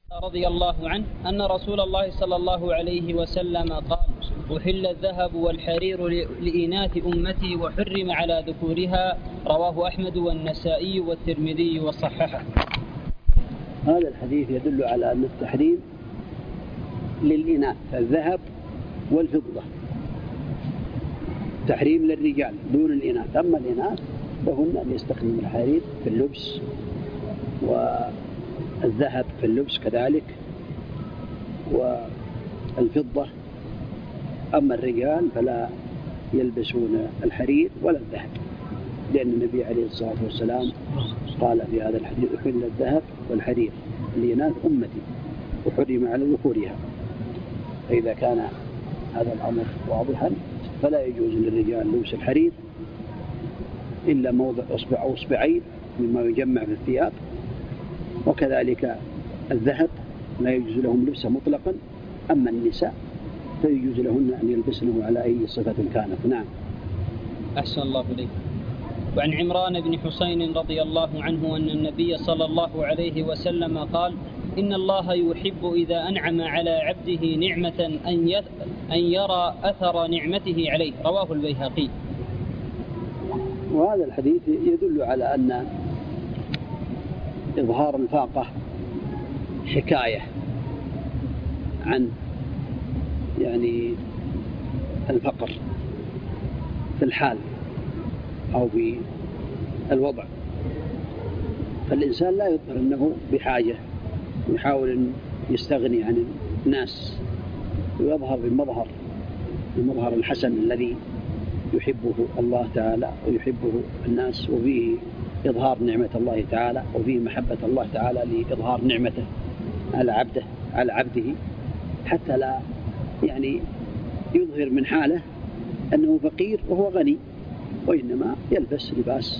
رضي الله عنه أن رسول الله صلى الله عليه وسلم قال: أحل الذهب والحرير لإناث أمتي وحرم على ذكورها. رواه أحمد والنسائي والترمذي وصححه. هذا الحديث يدل على أن التحريم للإناث الذهب والفضة، تحريم للرجال دون الإناث. أما الإناث فهن أن يستخدم الحرير في اللبس والذهب في اللبس كذلك والفضة. أما الرجال فلا يلبسون الحرير ولا الذهب، لأن النبي عليه الصلاة والسلام قال في هذا الحديث: أحل الذهب والحرير لإناث أمتي وحرم على ذكورها. فإذا كان هذا الأمر واضحا فلا يجوز للرجال لبس الحرير إلا موضع أصبع أو أصبعين مما يجمع في الثياب، وكذلك الذهب لا يجوز لهم لبسه مطلقا. أما النساء فيجوز لهن أن يلبسنه على أي صفة كانت. نعم. أحسن الله إليك. وعن عمران بن حسين رضي الله عنه أن النبي صلى الله عليه وسلم قال: إن الله يحب إذا أنعم على عبده نعمة أن يرى أثر نعمته عليه. رواه البيهقي. وهذا الحديث يدل على أن إظهار الفاقة حكاية عن الفقر في الحال أو في الوضع، فالإنسان لا يظهر أنه بحاجة ويحاول أن يستغني عن الناس ويظهر بمظهر الحسن الذي يحبه الله تعالى ويحبه الناس، وفيه إظهار نعمة الله تعالى وفيه محبة الله تعالى لإظهار نعمته على عبده، حتى لا يظهر من حاله أنه فقير وهو غني، وإنما يلبس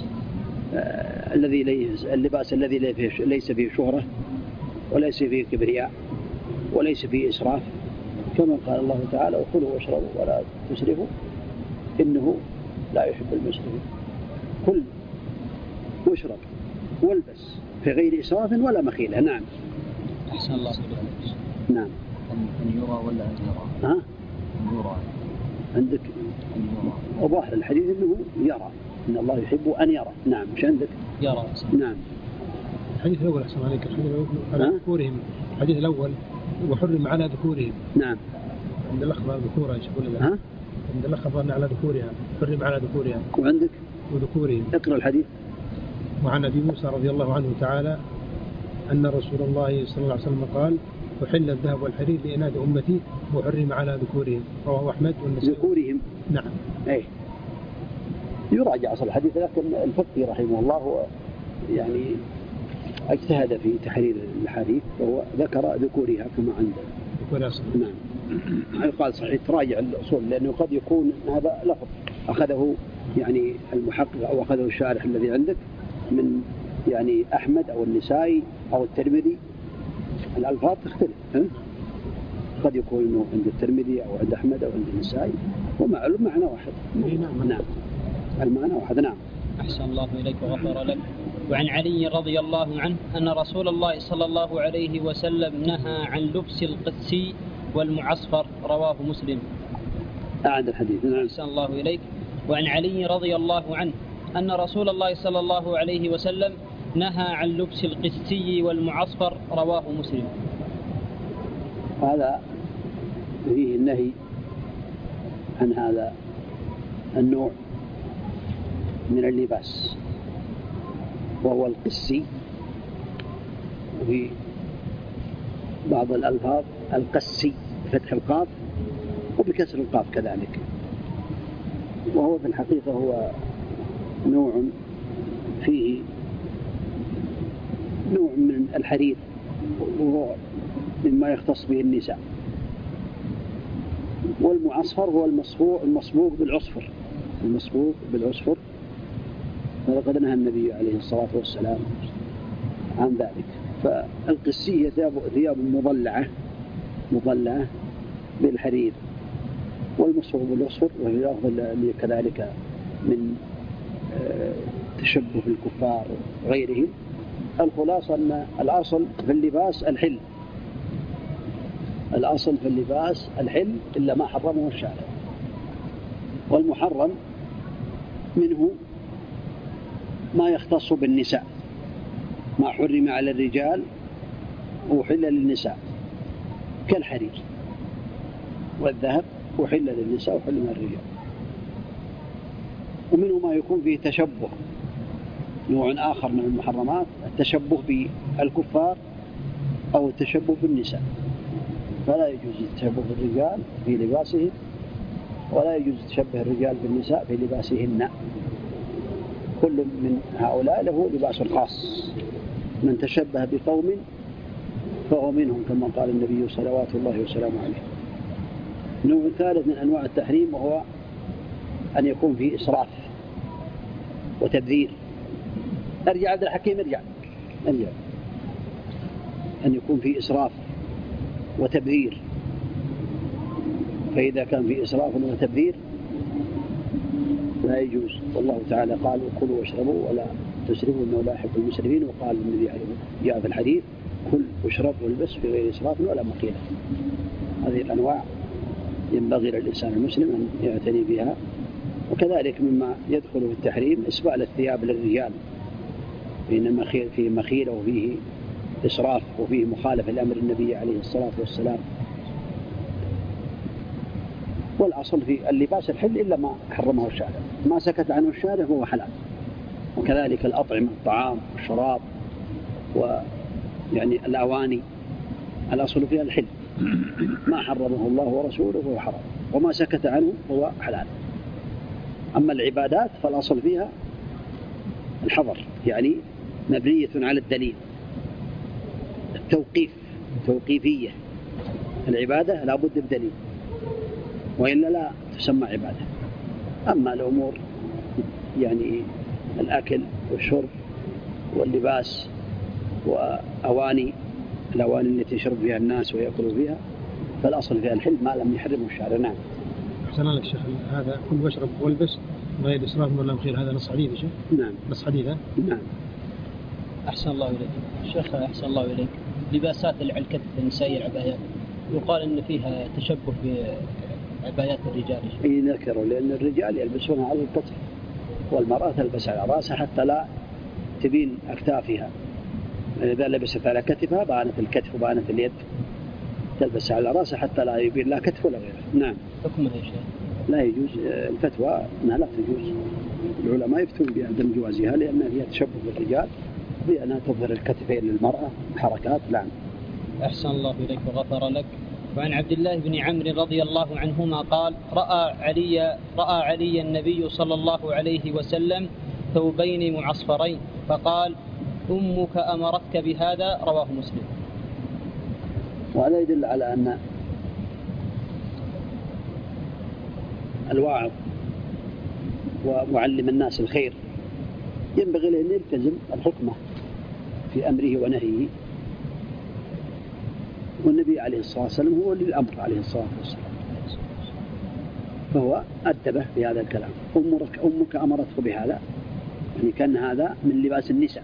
اللباس الذي ليس فيه شهرة وليس فيه كبرياء وليس فيه إسراف، كما قال الله تعالى: وكلوا واشربوا ولا تسرفوا إنه لا يحب المسرفين. كل واشرب والبس في غير إسراف ولا مخيلة. نعم. أحسن الله. نعم. أن يرى ولا أن يرى؟ أن يرى عندك. وظاهر الحديث أنه يرى، إن الله يحب أن يرى. نعم. مش عندك يرى؟ نعم. الحديث الأول أحسن عليك، الحديث الأول على ذكورهم، الحديث الأول وحرم على ذكورهم. نعم. عند الأخبار ذكورها يقول لك. عند الأخبار على ذكورها، حرم على ذكورها. وعندك وذكورهم. اقرأ الحديث. وعن أبي موسى رضي الله عنه تعالى أن رسول الله صلى الله عليه وسلم قال: أحل الذهب والحرير لإناث أمتي وحرم على ذكورهم. رواه أحمد والنسائي. ذكورهم. نعم. أي يراجع أصل الحديث، لكن الفقهي رحمه الله هو اجتهد في تحرير الحديث وهو ذكر ذكورها كما عنده. ذكور أصل. نعم. يقال صحيح تراجع الأصول، لأنه قد يكون هذا لفظ أخذه المحقق أو أخذه الشارح الذي عندك من أحمد أو النسائي أو الترمذي. الألفاظ تختلف، قد يكون إنه عند الترمذي أو عند أحمد أو عند النسائي، ومعلوم معنى واحد. نعم. المعنى واحد. نعم. أحسن الله إليك وغفر لك. وعن علي رضي الله عنه أن رسول الله صلى الله عليه وسلم نهى عن لبس القسي والمعصفر. رواه مسلم. أعد الحديث. نعم. أحسن الله إليك. وعن علي رضي الله عنه أن رسول الله صلى الله عليه وسلم نهى عن لبس القسي والمعصفر. رواه مسلم. هذا فيه النهي عن هذا النوع من اللباس، وهو القسي، وفي بعض الألفاظ القسي بفتح القاف وبكسر القاف كذلك، وهو في الحقيقة هو نوع فيه نوع من الحرير، وهو مما يختص به النساء. والمعصفر هو المصبوغ بالعصفر، ولقد نهى النبي عليه الصلاة والسلام عن ذلك. فالقسي ثياب مضلعة بالحرير، والمصبوغ بالعصفر وهي الأفضل كذلك من تشبه الكفار وغيرهم. الخلاصة أن الأصل في اللباس الحل، الأصل في اللباس الحل إلا ما حرمه الشارع، والمحرم منه ما يختص بالنساء، ما حرم على الرجال وحل للنساء كالحرير والذهب، وحل للنساء وحل للرجال. ومنه ما يكون فيه تشبه، نوع آخر من المحرمات التشبه بالكفار أو التشبه بالنساء، فلا يجوز التشبه بالرجال في لباسهم، ولا يجوز تشبه الرجال بالنساء في لباسهن. كل من هؤلاء له لباس خاص، من تشبه بقوم فهو منهم كما قال النبي صلوات الله وسلامه عليه. نوع ثالث من أنواع التحريم وهو أن يكون فيه إسراف وتبذير. ارجع عبد الحكيم، ارجع. أن يكون فيه إسراف وتبذير، فإذا كان فيه إسراف وتبذير لا يجوز. والله تعالى قال: كلوا واشربوا ولا تسرفوا إنه لا يحب المسرفين. وقال النبي عليه جاء في الحديث: كل واشرب والبس في غير إسراف ولا مخيلة. هذه الأنواع ينبغي للإنسان المسلم أن يعتني بها. وكذلك مما يدخل في التحريم إسبال الثياب للرجال، فإن فيه مخيلة وفيه إسراف وفيه مخالفة لأمر النبي عليه الصلاة والسلام. والأصل في اللباس الحل إلا ما حرمه الشارع، ما سكت عنه الشارع هو حلال. وكذلك الأطعمة، الطعام والشراب ويعني الأواني، الأصل فيها الحل، ما حرمه الله ورسوله هو حرام، وما سكت عنه هو حلال. أما العبادات فالأصل فيها الحظر، يعني مبنية على الدليل، توقيفية. العبادة لا بد بدليل، وإلا لا تسمى عبادة. أما الأمور يعني الأكل والشرب واللباس وأواني، الأواني التي يشرب فيها الناس ويأكلوا فيها، فالأصل فيها الحل ما لم يحرمه الشارع. نعم. أحسن لك شيخ، هذا كل واشرب والبس غير إسراف ولا مخيل، هذا نص حديث شيخ؟ نعم، نص حديث. نعم. أحسن الله إليك شيخ، أحسن الله إليك. لباسات الكتف النسائية، العبايات، يقال أن فيها تشبه بعبايات الرجال. إيه ذكروا، لأن الرجال يلبسونها على الكتف، والمرأة تلبس على رأسها حتى لا تبين أكتافها. إذا لبست على كتفها بانت الكتف وبانت اليد، تلبس على رأسها حتى لا يبين لا كتف ولا غيره. نعم. حكمها يا شيخ؟ لا يجوز الفتوى أنها لا تجوز. العلماء يفتون بعدم جوازها لأنها فيها تشبه بالرجال، بأنها تظهر الكتفين للمرأة حركات. نعم. أحسن الله إليك وغفر لك. وعن عبد الله بن عمرو رضي الله عنهما قال: رأى علي النبي صلى الله عليه وسلم ثوبين معصفرين فقال: أمك أمرتك بهذا. رواه مسلم. وهذا يدل على أن الواعظ ومعلم الناس الخير ينبغي له أن يلتزم الحكمة في أمره ونهيه، والنبي عليه الصلاة والسلام هو الأمر عليه الصلاة والسلام، فهو أدبه بهذا الكلام. أمك أمرتك بهذا، يعني كان هذا من لباس النساء،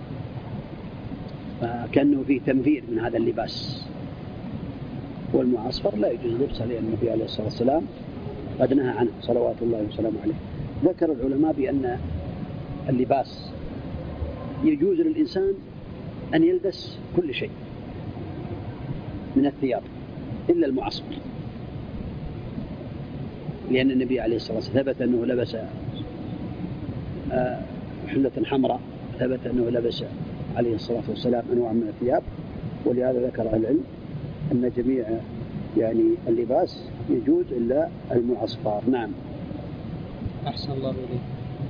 فكأنه فيه تنفير من هذا اللباس. والمعصفر لا يجوز لبسه، لأن النبي عليه الصلاة والسلام قد نهى عنه صلوات الله وسلامه عليه. ذكر العلماء بأن اللباس يجوز للإنسان أن يلبس كل شيء من الثياب إلا المعصفر، لأن النبي عليه الصلاة والسلام ثبت أنه لبس حلة حمراء، ثبت أنه لبس عليه الصلاة والسلام أنواع من الثياب. ولهذا ذكر العلم أن جميع يعني اللباس يجوز إلا المعصفر. نعم. أحسن الله إليك.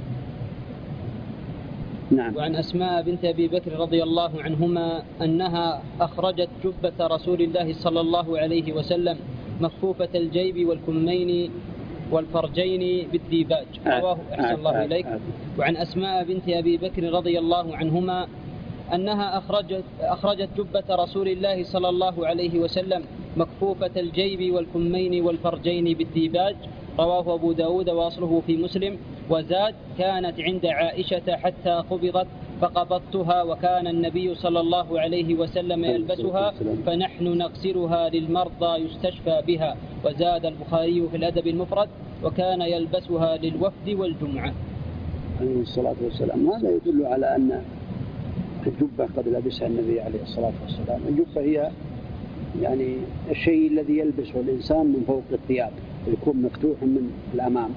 نعم. وعن أسماء بنت أبي بكر رضي الله عنهما أنها أخرجت جبة رسول الله صلى الله عليه وسلم مكفوفة الجيب والكمين والفرجين بالديباج. رواه أحسن الله إليك. وعن أسماء بنت أبي بكر رضي الله عنهما أنها أخرجت جبة رسول الله صلى الله عليه وسلم مكفوفة الجيب والكمين والفرجين بالديباج. رواه أبو داود وأصله في مسلم. وزاد: كانت عند عائشة حتى قبضت فقبضتها وكان النبي صلى الله عليه وسلم يلبسها فنحن نغسلها للمرضى يستشفى بها. وزاد البخاري في الأدب المفرد وكان يلبسها للوفد والجمعة. عليه الصلاة والسلام. هذا يدل على أن الجبة قد لبسها النبي عليه الصلاة والسلام. الجبة هي يعني الشيء الذي يلبسه الإنسان من فوق الثياب، يكون مفتوح من الأمام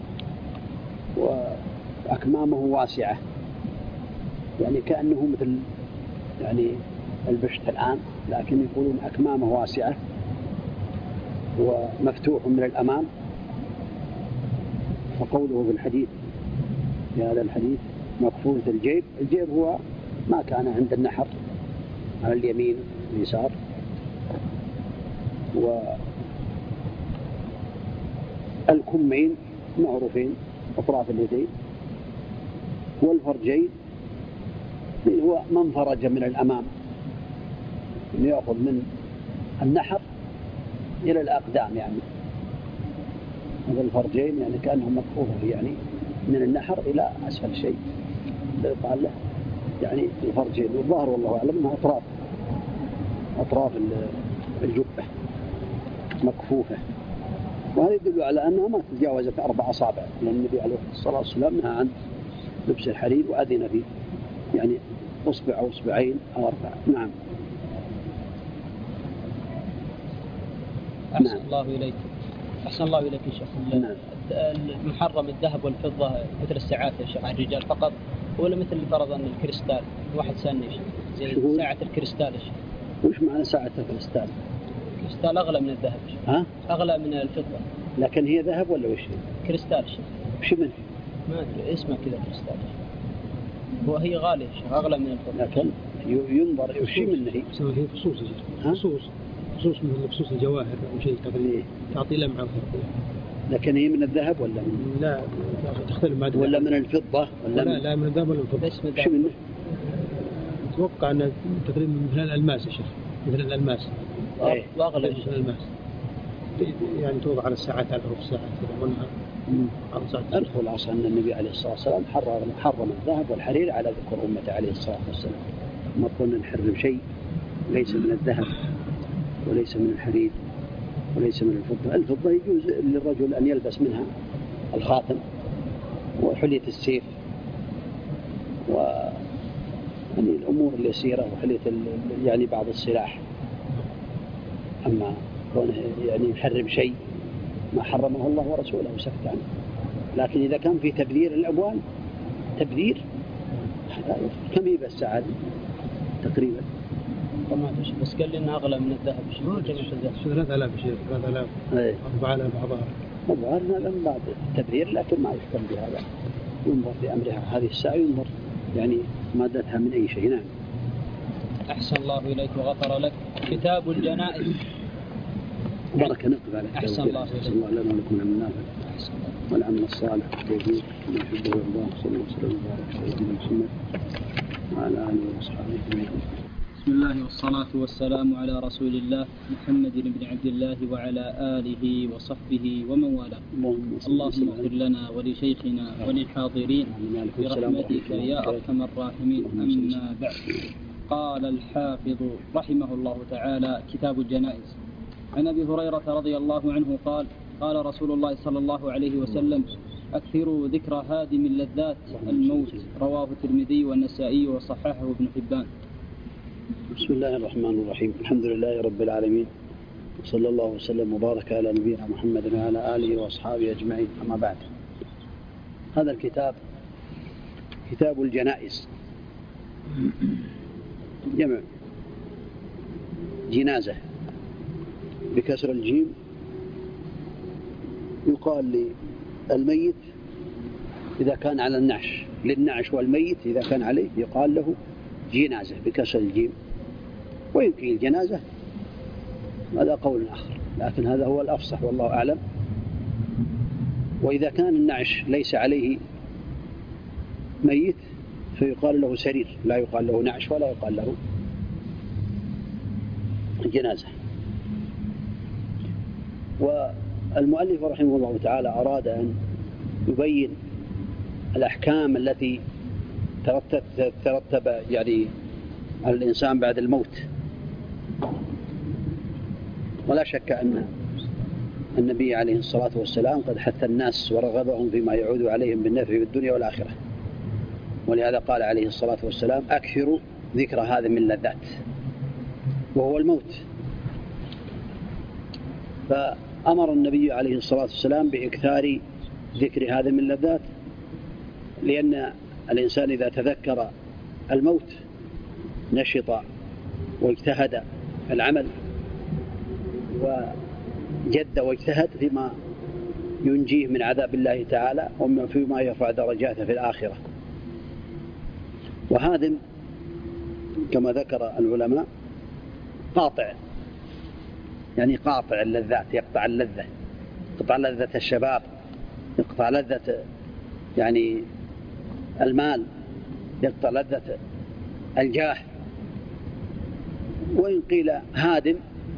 وأكمامه واسعة، يعني كأنه مثل يعني البشت الآن، لكن يقولون أكمامه واسعة ومفتوح من الأمام. فقوله في الحديث في هذا الحديث مكفوفة الجيب، الجيب هو ما كان عند النحر على اليمين واليسار، والكمين معروفين أطراف اليدين، والفرجين هو من فرج من الأمام، يأخذ من النحر إلى الأقدام، يعني هذا الفرجين يعني كأنهم مكفوفة يعني من النحر إلى أسفل شيء يقال له يعني الفرجين. والظاهر والله أعلم أنها أطراف الجبة مكفوفة، وهذا يدل على أنها ما تتجاوزت 4 أصابع، لأن النبي عليه الصلاة والسلام نهى عن لبس الحرير وأذن فيه يعني أصبع أو أصبعين أو 4. نعم. أحسن الله إليك. أحسن الله إليك يا شيخ. نعم. المحرم الذهب والفضة مثل الساعات يا شيخ على الرجال فقط، ولا مثل فرضا الكريستال؟ واحد سألني زي ساعة الكريستال يا شيخ. وش معنى ساعة الكريستال؟ الكريستال أغلى من الذهب يا شيخ. ها؟ أغلى من الفضة. لكن هي ذهب ولا وش؟ كريستال يا شيخ. وش منه؟ ما أدري اسمه كذا كريستال. وهي غالية يا شيخ، أغلى من الفضة. لكن ينظر وش منه هي؟ هي فصوص يا شيخ. فصوص من فصوص الجواهر أو شيء تقريبا تعطي لمعة. لكن هي من الذهب ولا من؟ لا تختلف مع ولا من الفضة ولا لا من الذهب ولا الفضة. وش منه؟ أتوقع أنه تقريبا مثل الألماس يا شيخ، مثل الألماس. وأغلى مثل الألماس، يعني توضع على الساعات، على حروف الساعات كذا وأنها على ساعات. الخلاصة أن النبي عليه الصلاة والسلام حرم الذهب والحرير على ذكر أمته عليه الصلاة والسلام. ما قلنا نحرم شيء ليس من الذهب وليس من الحرير وليس من الفضة. الفضة يجوز للرجل أن يلبس منها الخاتم وحلية السيف يعني الأمور اليسيرة وحلية يعني بعض السلاح. أما كونه يعني يحرم شيء ما حرمه الله ورسوله وسكت عنه. لكن إذا كان في تبذير الأموال تبذير، كم هي بس عاد تقريبا؟ ما أدري بس قال لي إنها أغلى من الذهب. 3000 شيء، 3000 4000 أضعاف. الظاهر هذا من بعد التبذير، لكن ما يحكم بهذا. ينظر لأمرها هذه الساعة، ينظر يعني مادتها من أي شيء. نعم. أحسن الله إليك وغفر لك. كتاب الجنائز. بارك نقف على أحسن الله إليك. أحسن الله لنا ولكم العمل النافع والعمل الصالح والتوفيق من يحبه ويرضاه. صلى الله وسلم وبارك على سيدنا محمد وعلى آله وأصحابه أجمعين. بسم الله والصلاة والسلام على رسول الله محمد بن عبد الله وعلى آله وصحبه ومن والاه. اللهم اغفر لنا ولشيخنا وللحاضرين برحمتك يا أرحم الراحمين. أما بعد، قال الحافظ رحمه الله تعالى: كتاب الجنائز. عن أبي هريرة رضي الله عنه قال: قال رسول الله صلى الله عليه وسلم: أكثروا ذكر هادم اللذات الموت. رواه الترمذي والنسائي وصححه ابن حبان. بسم الله الرحمن الرحيم. الحمد لله رب العالمين، وصلى الله وسلم وبارك على نبينا محمد وعلى آله وأصحابه أجمعين. أما بعد، هذا الكتاب كتاب الجنائز، جمع جنازة بكسر الجيم. يقال للميت إذا كان على النعش، للنعش والميت إذا كان عليه يقال له جنازة بكسر الجيم. ويمكن الجنازة، هذا قول آخر، لكن هذا هو الأفصح والله أعلم. وإذا كان النعش ليس عليه ميت فيقال له سرير، لا يقال له نعش ولا يقال له جنازة. والمؤلف رحمه الله تعالى أراد أن يبين الأحكام التي ترتب يعني على الإنسان بعد الموت. ولا شك أن النبي عليه الصلاة والسلام قد حث الناس ورغبهم فيما يعود عليهم بالنفع في الدنيا والآخرة، ولهذا قال عليه الصلاة والسلام: أكثروا ذكر هذا من اللذات، وهو الموت. فأمر النبي عليه الصلاة والسلام بإكثار ذكر هذا من اللذات، لأن الإنسان إذا تذكر الموت نشط واجتهد العمل وجد واجتهد فيما ينجيه من عذاب الله تعالى وفيما يرفع درجاته في الآخرة. وهذا كما ذكر العلماء قاطع، يعني قاطع اللذات، يقطع اللذة، يقطع لذة الشباب، يقطع لذة يعني المال، يقطع لذة الجاه. وإن قيل هادم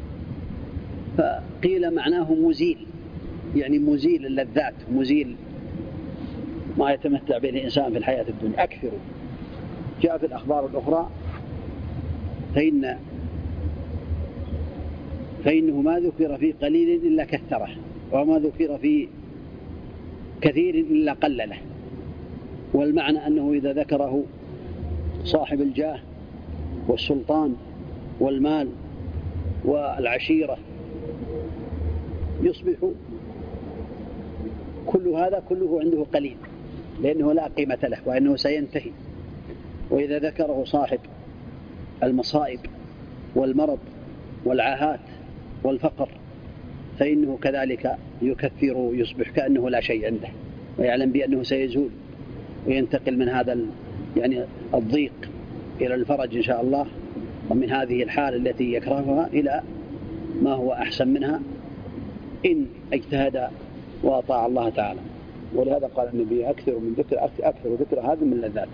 فقيل معناه مزيل، يعني مزيل اللذات، مزيل ما يتمتع به الإنسان في الحياة الدنيا. أكثروا. جاء في الأخبار الأخرى: فإنه ما ذكر في قليل إلا كثره، وما ذكر في كثير إلا قلله. والمعنى أنه إذا ذكره صاحب الجاه والسلطان والمال والعشيرة يصبح كله عنده قليل، لأنه لا قيمة له وأنه سينتهي. وإذا ذكره صاحب المصائب والمرض والعاهات والفقر فإنه كذلك يكثر، يصبح كأنه لا شيء عنده، ويعلم بأنه سيزول وينتقل من هذا يعني الضيق إلى الفرج إن شاء الله، ومن هذه الحالة التي يكرهها إلى ما هو أحسن منها إن اجتهد وأطاع الله تعالى. ولهذا قال النبي: أكثر ذكر هذا من اللذات.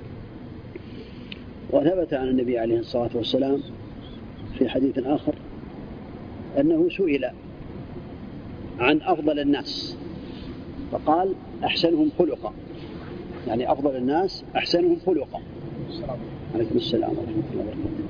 وثبت عن النبي عليه الصلاة والسلام في حديث آخر أنه سئل عن أفضل الناس فقال: أحسنهم خلقا، يعني أفضل الناس أحسنهم خلقا. عليكم السلام ورحمة الله وبركاته.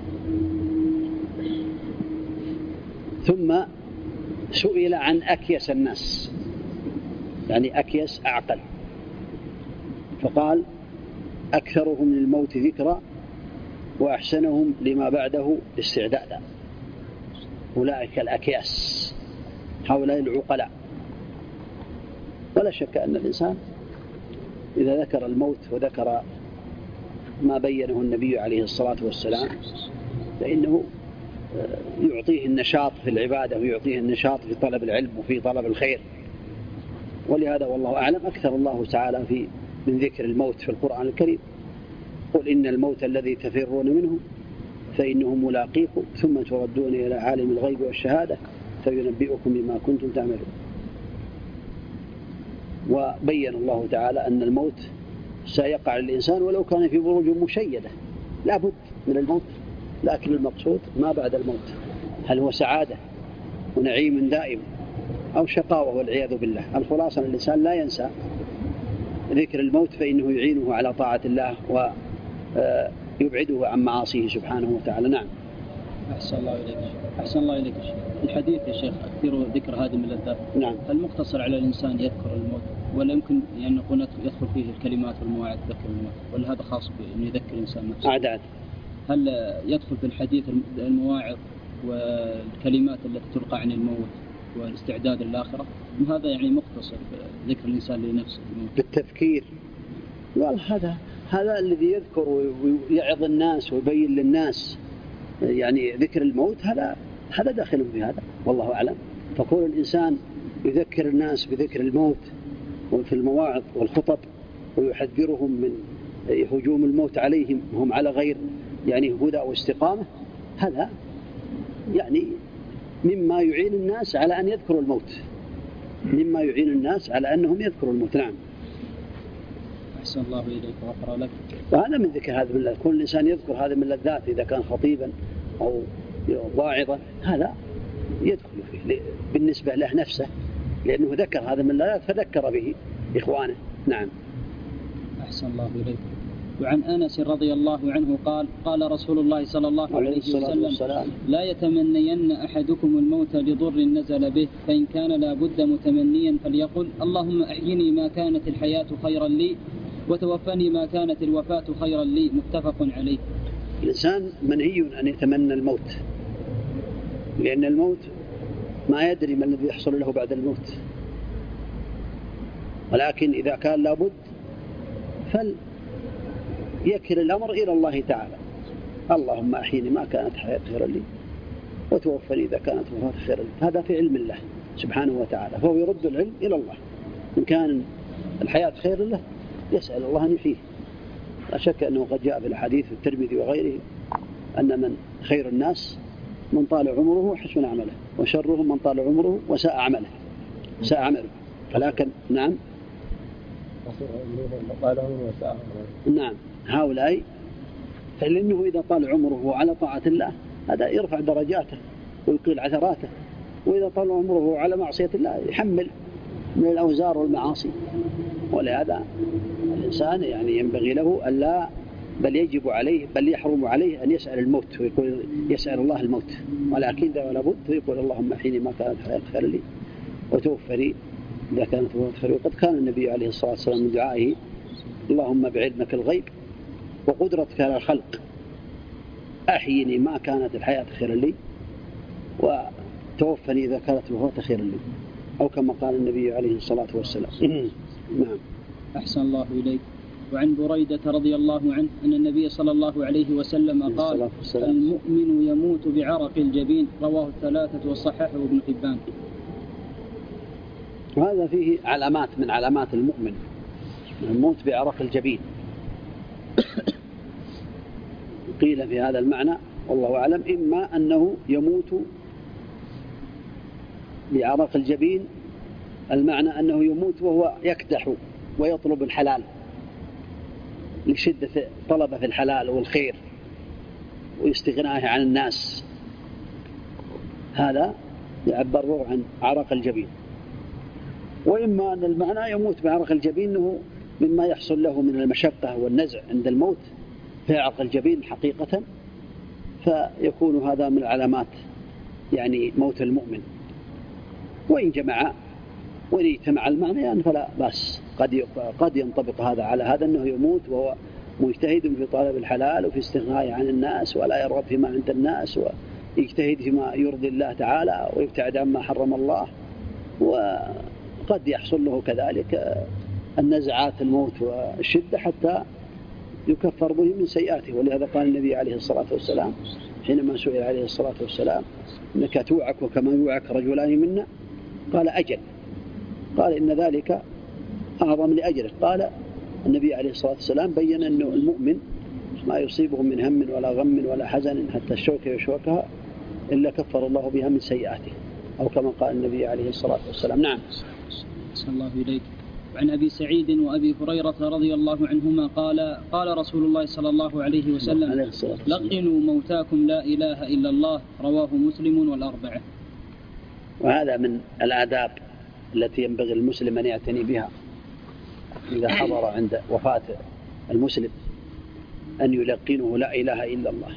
ثم سئل عن أكيس الناس، يعني أكيس أعقل، فقال: أكثرهم للموت ذكرا وأحسنهم لما بعده استعدادا. أولئك الأكياس، هؤلاء العقلاء. ولا شك أن الإنسان إذا ذكر الموت وذكر ما بينه النبي عليه الصلاة والسلام فإنه يعطيه النشاط في العبادة ويعطيه النشاط في طلب العلم وفي طلب الخير. ولهذا والله أعلم أكثر الله تعالى من ذكر الموت في القرآن الكريم: قل إن الموت الذي تفرون منه فإنه ملاقيكم ثم تردون إلى عالم الغيب والشهادة فينبئكم بما كنتم تعملون. وبين الله تعالى أن الموت سيقع للإنسان ولو كان في بروج مشيدة، لا بد من الموت، لكن المقصود ما بعد الموت، هل هو سعادة ونعيم دائم أو شقاوة والعياذ بالله. الخلاصة أن الإنسان لا ينسى ذكر الموت، فإنه يعينه على طاعة الله ويبعده عن معاصيه سبحانه وتعالى. نعم. أحسن الله إليك. الحديث يا شيخ: أكثر ذكر هذه من اللذات. نعم. هل مقتصر على الإنسان يذكر الموت، ولا يمكن يعني نقول يدخل فيه الكلمات والمواعظ ذكر الموت، ولا هذا خاص بأنه يذكر الإنسان نفسه؟ أعداد. هل يدخل في الحديث المواعظ والكلمات التي تلقى عن الموت والاستعداد للآخرة، هذا يعني مقتصر بذكر الإنسان لنفسه بالتفكير؟ هذا الذي يذكر ويعظ الناس ويبين للناس يعني ذكر الموت، هذا داخل في هذا والله أعلم. فكون الإنسان يذكر الناس بذكر الموت وفي المواعظ والخطب ويحذرهم من هجوم الموت عليهم وهم على غير يعني هدى واستقامة، هذا يعني مما يعين الناس على أن يذكروا الموت، مما يعين الناس على أنهم يذكروا الموت. نعم. أحسن الله إليك وغفر لك. وهذا من ذكر هذا من اللذات، كل إنسان يذكر هذا من اللذات إذا كان خطيبا أو واعظا، هذا يدخل فيه بالنسبة له نفسه، لأنه ذكر هذا من اللذات فذكر به إخوانه. نعم. أحسن الله إليك. وعن أنس رضي الله عنه قال قال رسول الله صلى الله عليه وسلم لا يتمنين أحدكم الموت لضر نزل به فإن كان لا بد متمنيا فليقل اللهم أحيني ما كانت الحياة خيرا لي وتوفني ما كانت الوفاة خيرا لي. متفق عليه. الإنسان منهي أن يتمنى الموت، لأن الموت ما يدري ما الذي يحصل له بعد الموت، ولكن إذا كان لابد فليكل الأمر إلى الله تعالى. اللهم أحيني ما كانت حياة خيرا لي وتوفني إذا كانت وفاة خيرا لي. هذا في علم الله سبحانه وتعالى، فهو يرد العلم إلى الله. إن كان الحياة خير له يسأل الله أن يحييه. لا شك أنه قد جاء في الحديث في الترمذي وغيره أن من خير الناس من طال عمره وحسن عمله، وشرهم من طال عمره وساء عمله. ساء عمله. ولكن نعم نعم هؤلاء فلأنه إذا طال عمره على طاعة الله هذا يرفع درجاته ويقيل عثراته، وإذا طال عمره على معصية الله يحمل من الأوزار والمعاصي. ولهذا الإنسان يعني ينبغي له ألا بل يجب عليه بل يحرم عليه أن يسأل الموت، ويقول يسأل الله الموت، ولكن إذا لابد يقول اللهم أحيني ما كانت حياة خير لي وتوفني إذا كانت وفاة خير. وقد كان النبي عليه الصلاة والسلام من دعائه اللهم بعلمك الغيب وقدرتك على الخلق أحيني ما كانت الحياة خير لي وتوفني إذا كانت وفاة خير لي، أو كما قال النبي عليه الصلاة والسلام. نعم. أحسن الله إليك. وعن بريدة رضي الله عنه أن النبي صلى الله عليه وسلم قال المؤمن يموت بعرق الجبين. رواه الثلاثة وصححه ابن حبان. وهذا فيه علامات من علامات المؤمن، الموت بعرق الجبين. قيل في هذا المعنى والله أعلم إما أنه يموت بعرق الجبين، المعنى أنه يموت وهو يكدح ويطلب الحلال لشدة طلبه في الحلال والخير واستغنائه عن الناس، هذا يعبر عن عرق الجبين. وإما أن المعنى يموت بعرق الجبين أنه مما يحصل له من المشقة والنزع عند الموت في عرق الجبين حقيقة، فيكون هذا من علامات يعني موت المؤمن. وإن جمع وإن اجتمع المعنى يعني فلا بأس، قد ينطبق هذا على هذا أنه يموت وهو مجتهد في طلب الحلال وفي استغناء عن الناس ولا يرغب فيما عند الناس ويجتهد فيما يرضي الله تعالى ويبتعد عما حرم الله. وقد يحصل له كذلك النزعات الموت والشدة حتى يكفر به من سيئاته. ولهذا قال النبي عليه الصلاة والسلام حينما سئل عليه الصلاة والسلام إنك توعك وكما يوعك رجلان منا؟ قال أجل. قال إن ذلك أعظم لأجله. قال النبي عليه الصلاة والسلام بيّن أن المؤمن ما يصيبه من هم ولا غم ولا حزن حتى الشوكة يشوكها إلا كفر الله بها من سيئاته، أو كما قال النبي عليه الصلاة والسلام. نعم. صلى الله إليك. وعن أبي سعيد وأبي هريرة رضي الله عنهما قال رسول الله صلى الله عليه وسلم لقنوا موتاكم لا إله إلا الله. رواه مسلم والأربعة. وهذا من الآداب التي ينبغي المسلم أن يعتني بها إذا حضر عند وفاة المسلم، أن يلقنه لا إله إلا الله.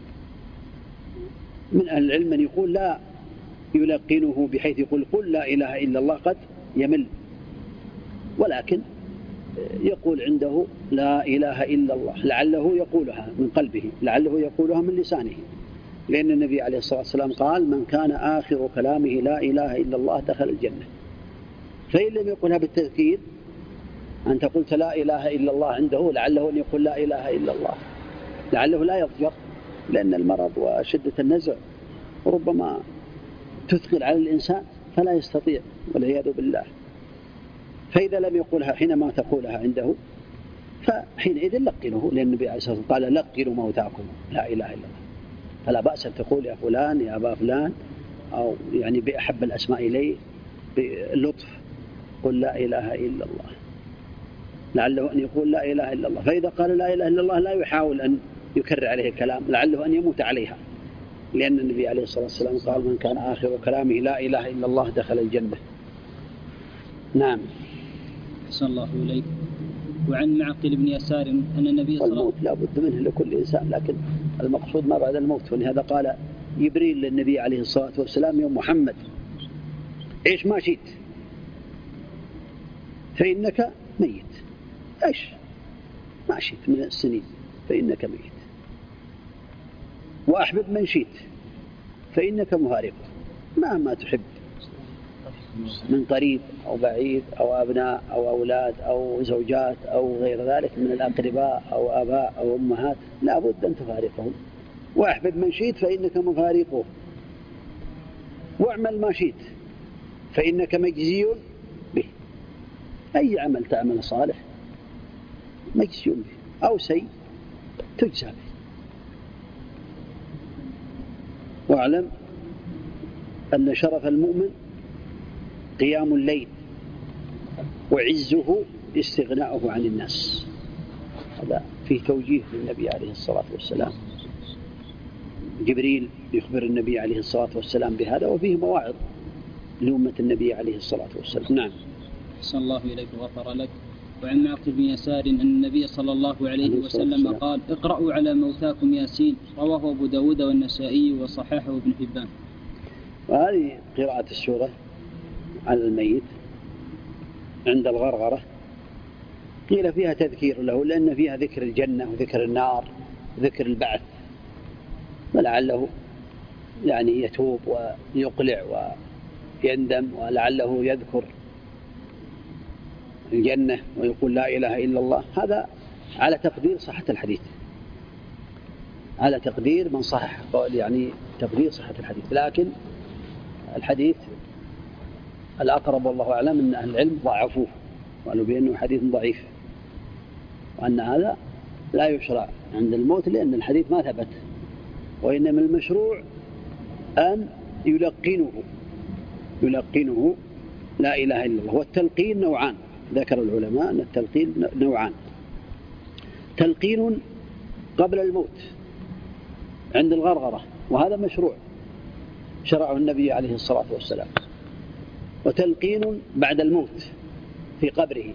من أهل العلم من يقول لا يلقنه بحيث يقول قل لا إله إلا الله، قد يمل، ولكن يقول عنده لا إله إلا الله لعله يقولها من قلبه، لعله يقولها من لسانه، لأن النبي عليه الصلاة والسلام قال من كان آخر كلامه لا إله إلا الله دخل الجنة. فإن لم يقولها بالتذكير أنت قلت لا إله إلا الله عنده، لعله أن يقول لا إله إلا الله، لعله لا يضجر، لأن المرض وشدة النزع ربما تثقل على الإنسان فلا يستطيع والعياذ بالله. فإذا لم يقولها حينما تقولها عنده فحينئذ لقنه، لأن النبي عليه الصلاة والسلام قال لقنوا موتاكم لا إله إلا الله. فلا بأس أن تقول يا فلان يا أبا فلان، أو يعني بأحب الأسماء إليه باللطف، قل لا إله إلا الله، لعله أن يقول لا إله إلا الله. فإذا قال لا إله إلا الله لا يحاول أن يكرر عليه الكلام، لعله أن يموت عليها، لأن النبي عليه الصلاة والسلام قال من كان آخر كلامه لا إله إلا الله دخل الجنة. نعم. أحسن الله إليك. وعن معقل بن يسار أن النبي صلى الله عليه وسلم لا بد منه لكل إنسان، لكن المقصود ما بعد الموت. ولهذا قال جبريل للنبي عليه الصلاة والسلام: يا محمد عيش ما شئت فإنك ميت. عيش ما شئت من السنين فإنك ميت، وأحبب من شئت فإنك مفارق. مهما تحب من قريب أو بعيد أو أبناء أو أولاد أو زوجات أو غير ذلك من الأقرباء أو آباء أو أمهات، لا بد أن تفارقهم. وأحبب من شئت فإنك مفارقه، واعمل ما شئت فإنك مجزي به. أي عمل تعمل صالح مجزي به، أو سيء تجزى به. واعلم أن شرف المؤمن قيام الليل، وعزه استغناؤه عن الناس. هذا فيه توجيه للنبي عليه الصلاة والسلام. جبريل يخبر النبي عليه الصلاة والسلام بهذا، وفيه مواعظ لأمة النبي عليه الصلاة والسلام. نعم. أحسن الله إليك وغفر لك. وعن معقل بن يسار أن النبي صلى الله عليه وسلم قال: اقرأوا على موتاكم ياسين. رواه أبو داود والنسائي وصححه ابن حبان. وهذه قراءة السورة على الميت عند الغرغرة قيل فيها تذكير له، لأن فيها ذكر الجنة وذكر النار وذكر البعث، ولعله يعني يتوب ويقلع ويندم، ولعله يذكر الجنة ويقول لا إله إلا الله. هذا على تقدير صحة الحديث، على تقدير من صحح قول، يعني تقدير صحة الحديث. لكن الحديث الأقرب والله أعلم أن أهل العلم ضعفوه، قالوا بأنه حديث ضعيف، وأن هذا لا يشرع عند الموت لأن الحديث ما ثبت. وإنما المشروع أن يلقنه لا إله إلا الله. والتلقين نوعان، ذكر العلماء أن التلقين نوعان: تلقين قبل الموت عند الغرغرة، وهذا مشروع شرعه النبي عليه الصلاة والسلام، وتلقين بعد الموت في قبره: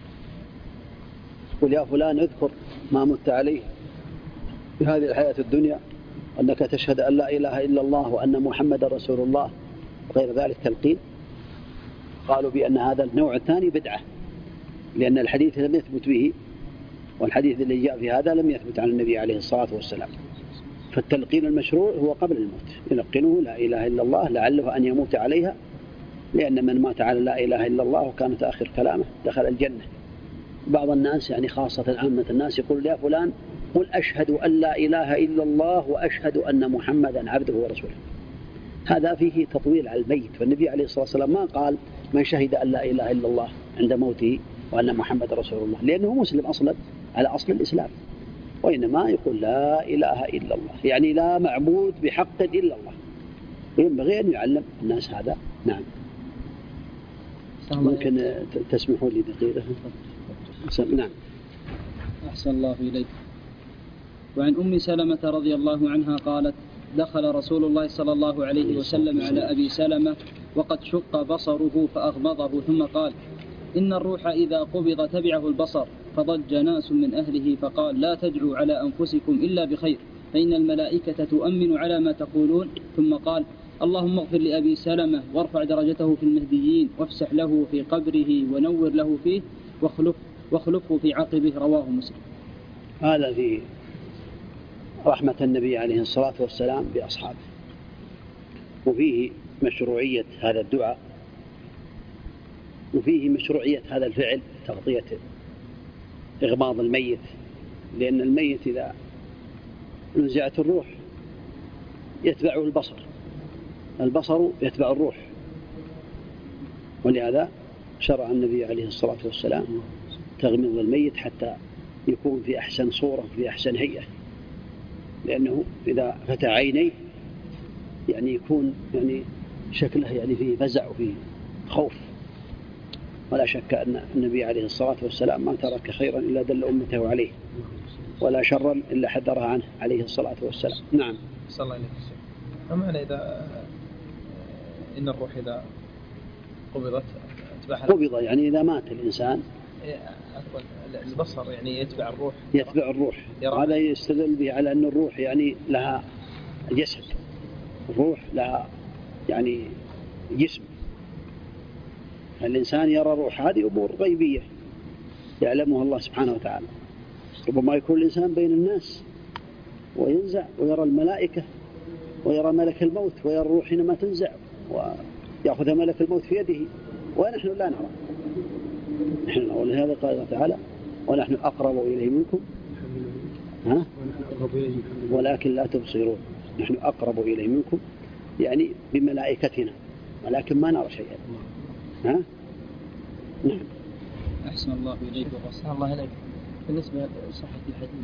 قل يا فلان اذكر ما مت عليه في هذه الحياة الدنيا، أنك تشهد أن لا إله إلا الله وأن محمد رسول الله، وغير ذلك تلقين. قالوا بأن هذا النوع الثاني بدعة، لأن الحديث لم يثبت به، والحديث الذي جاء في هذا لم يثبت عن النبي عليه الصلاة والسلام. فالتلقين المشروع هو قبل الموت، يلقنه لا إله إلا الله لعله أن يموت عليها، لأن من مات على لا إله إلا الله وكانت آخر كلامه دخل الجنة. بعض الناس يعني خاصة عامة الناس يقول: يا فلان قل أشهد أن لا إله إلا الله وأشهد أن محمدا عبده ورسوله. هذا فيه تطويل على الميت، والنبي عليه الصلاة والسلام ما قال من شهد أن لا إله إلا الله عند موته وأن محمد رسول الله، لأنه مسلم أصلا على أصل الإسلام، وإنما يقول لا إله إلا الله، يعني لا معبود بحق إلا الله. ينبغي أن يعلم الناس هذا. نعم. ممكن تسمحوا لي دقيقة؟ نعم. أحسن الله إليك. وعن أم سلمة رضي الله عنها قالت: دخل رسول الله صلى الله عليه وسلم على أبي سلمة وقد شق بصره فأغمضه، ثم قال: إن الروح إذا قبض تبعه البصر. فضج ناس من أهله فقال: لا تدعوا على أنفسكم إلا بخير، فإن الملائكة تؤمن على ما تقولون. ثم قال: اللهم اغفر لأبي سلمة وارفع درجته في المهديين، وافسح له في قبره ونور له فيه، واخلفه في عقبه. رواه مسلم. هذا في رحمة النبي عليه الصلاة والسلام بأصحابه، وفيه مشروعية هذا الدعاء، وفيه مشروعية هذا الفعل، تغطية إغماض الميت، لأن الميت إذا نزعت الروح يتبعه البصر يتبع الروح، ولهذا شرع النبي عليه الصلاة والسلام تغميض الميت حتى يكون في أحسن صورة في أحسن هيئة، لأنه إذا فتح عينيه يعني يكون يعني شكله يعني فيه فزع وفيه خوف. ولا شك أن النبي عليه الصلاة والسلام ما ترك خيرا إلا دل أمته عليه، ولا شرا إلا حذرها عنه عليه الصلاة والسلام. نعم. صلى الله عليه وسلم. فمعنى إن الروح إذا قبضت قبض يعني إذا مات الإنسان البصر يعني يتبع الروح. يتبع الروح. هذا يستدل به على أن الروح يعني لها جسد، الروح لها يعني جسم. الإنسان يرى روح، هذه أمور غيبية يعلمها الله سبحانه وتعالى. ربما يكون الإنسان بين الناس وينزع ويرى الملائكة ويرى ملك الموت ويرى الروح حينما تنزع ويأخذ ملك الموت في يده ونحن لا نرى. ولهذا قال الله تعالى ونحن أقرب إليه منكم ولكن لا تبصرون. نحن أقرب إليه منكم يعني بملائكتنا ولكن ما نرى شيئا. نعم. أحسن الله إليك وأحسن الله إليك. بالنسبة لصحة الحديث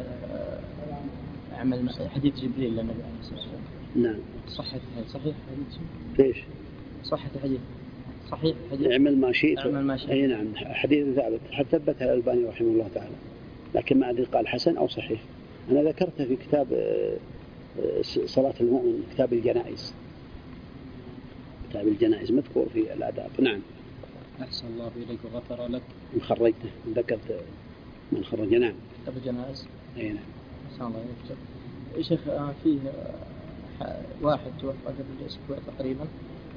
عمل حديث جبريل للنبي عليه الصلاة والسلام. نعم. صحة صحيح حديث. ليش؟ صحة الحديث صحيح حديث. اعمل ما شئت. اعمل ما شئت. أي نعم حديث ثابت حتى ثبتها الألباني رحمه الله تعالى، لكن ما أدري قال حسن أو صحيح. أنا ذكرته في كتاب صلاة المؤمن، كتاب الجنائز. كتاب الجنائز مذكور في الآداب. نعم. أحسن الله إليك وغفر لك. خرجته ذكرت من خرج. نعم. كتاب الجنائز. أي نعم. أحسن الله إليك. شيخ فيه واحد توفى قبل أسبوع تقريبا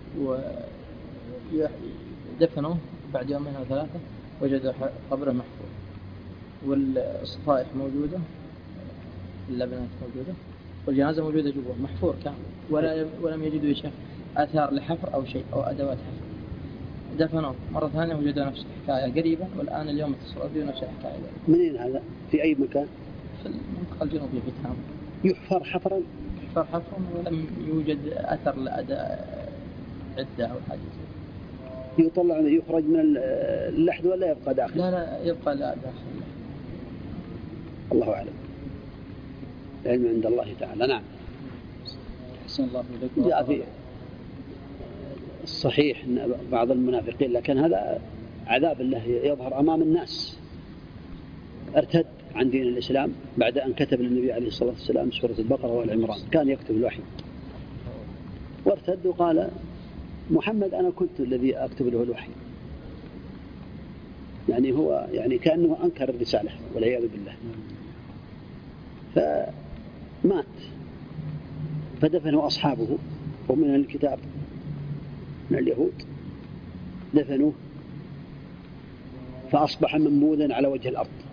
ودفنوه بعد يومين أو ثلاثة وجدوا قبره محفور والصفائح موجودة، اللبنات موجودة والجنازة موجودة جوا محفور كامل ولم يجدوا شيء آثار لحفر أو شيء أو أدوات حفر. دفنوه مرة ثانية وجدوا نفس الحكاية قريبا، والآن اليوم اتصلوا بي نفس الحكاية. منين هذا؟ في أي مكان؟ في المنطقة الجنوبية في تام. يحفر حفرا؟ يحفر حفرا ولم يوجد أثر لأداء عدة أو حاجة. يطلع يخرج من اللحد ولا يبقى داخل؟ لا يبقى لا داخل. الله أعلم. العلم عند الله تعالى. نعم. أحسن الله إليك. جاء في الصحيح أن بعض المنافقين، لكن هذا عذاب الله يظهر أمام الناس، ارتد عن دين الإسلام بعد أن كتب للنبي عليه الصلاة والسلام سورة البقرة والعمران. كان يكتب الوحي وارتد وقال محمد أنا كنت الذي أكتب له الوحي. يعني هو يعني كأنه أنكر الرسالة والعياذ بالله. فمات فدفنه أصحابه ومن الكتاب من اليهود دفنوه فأصبح منبوذا على وجه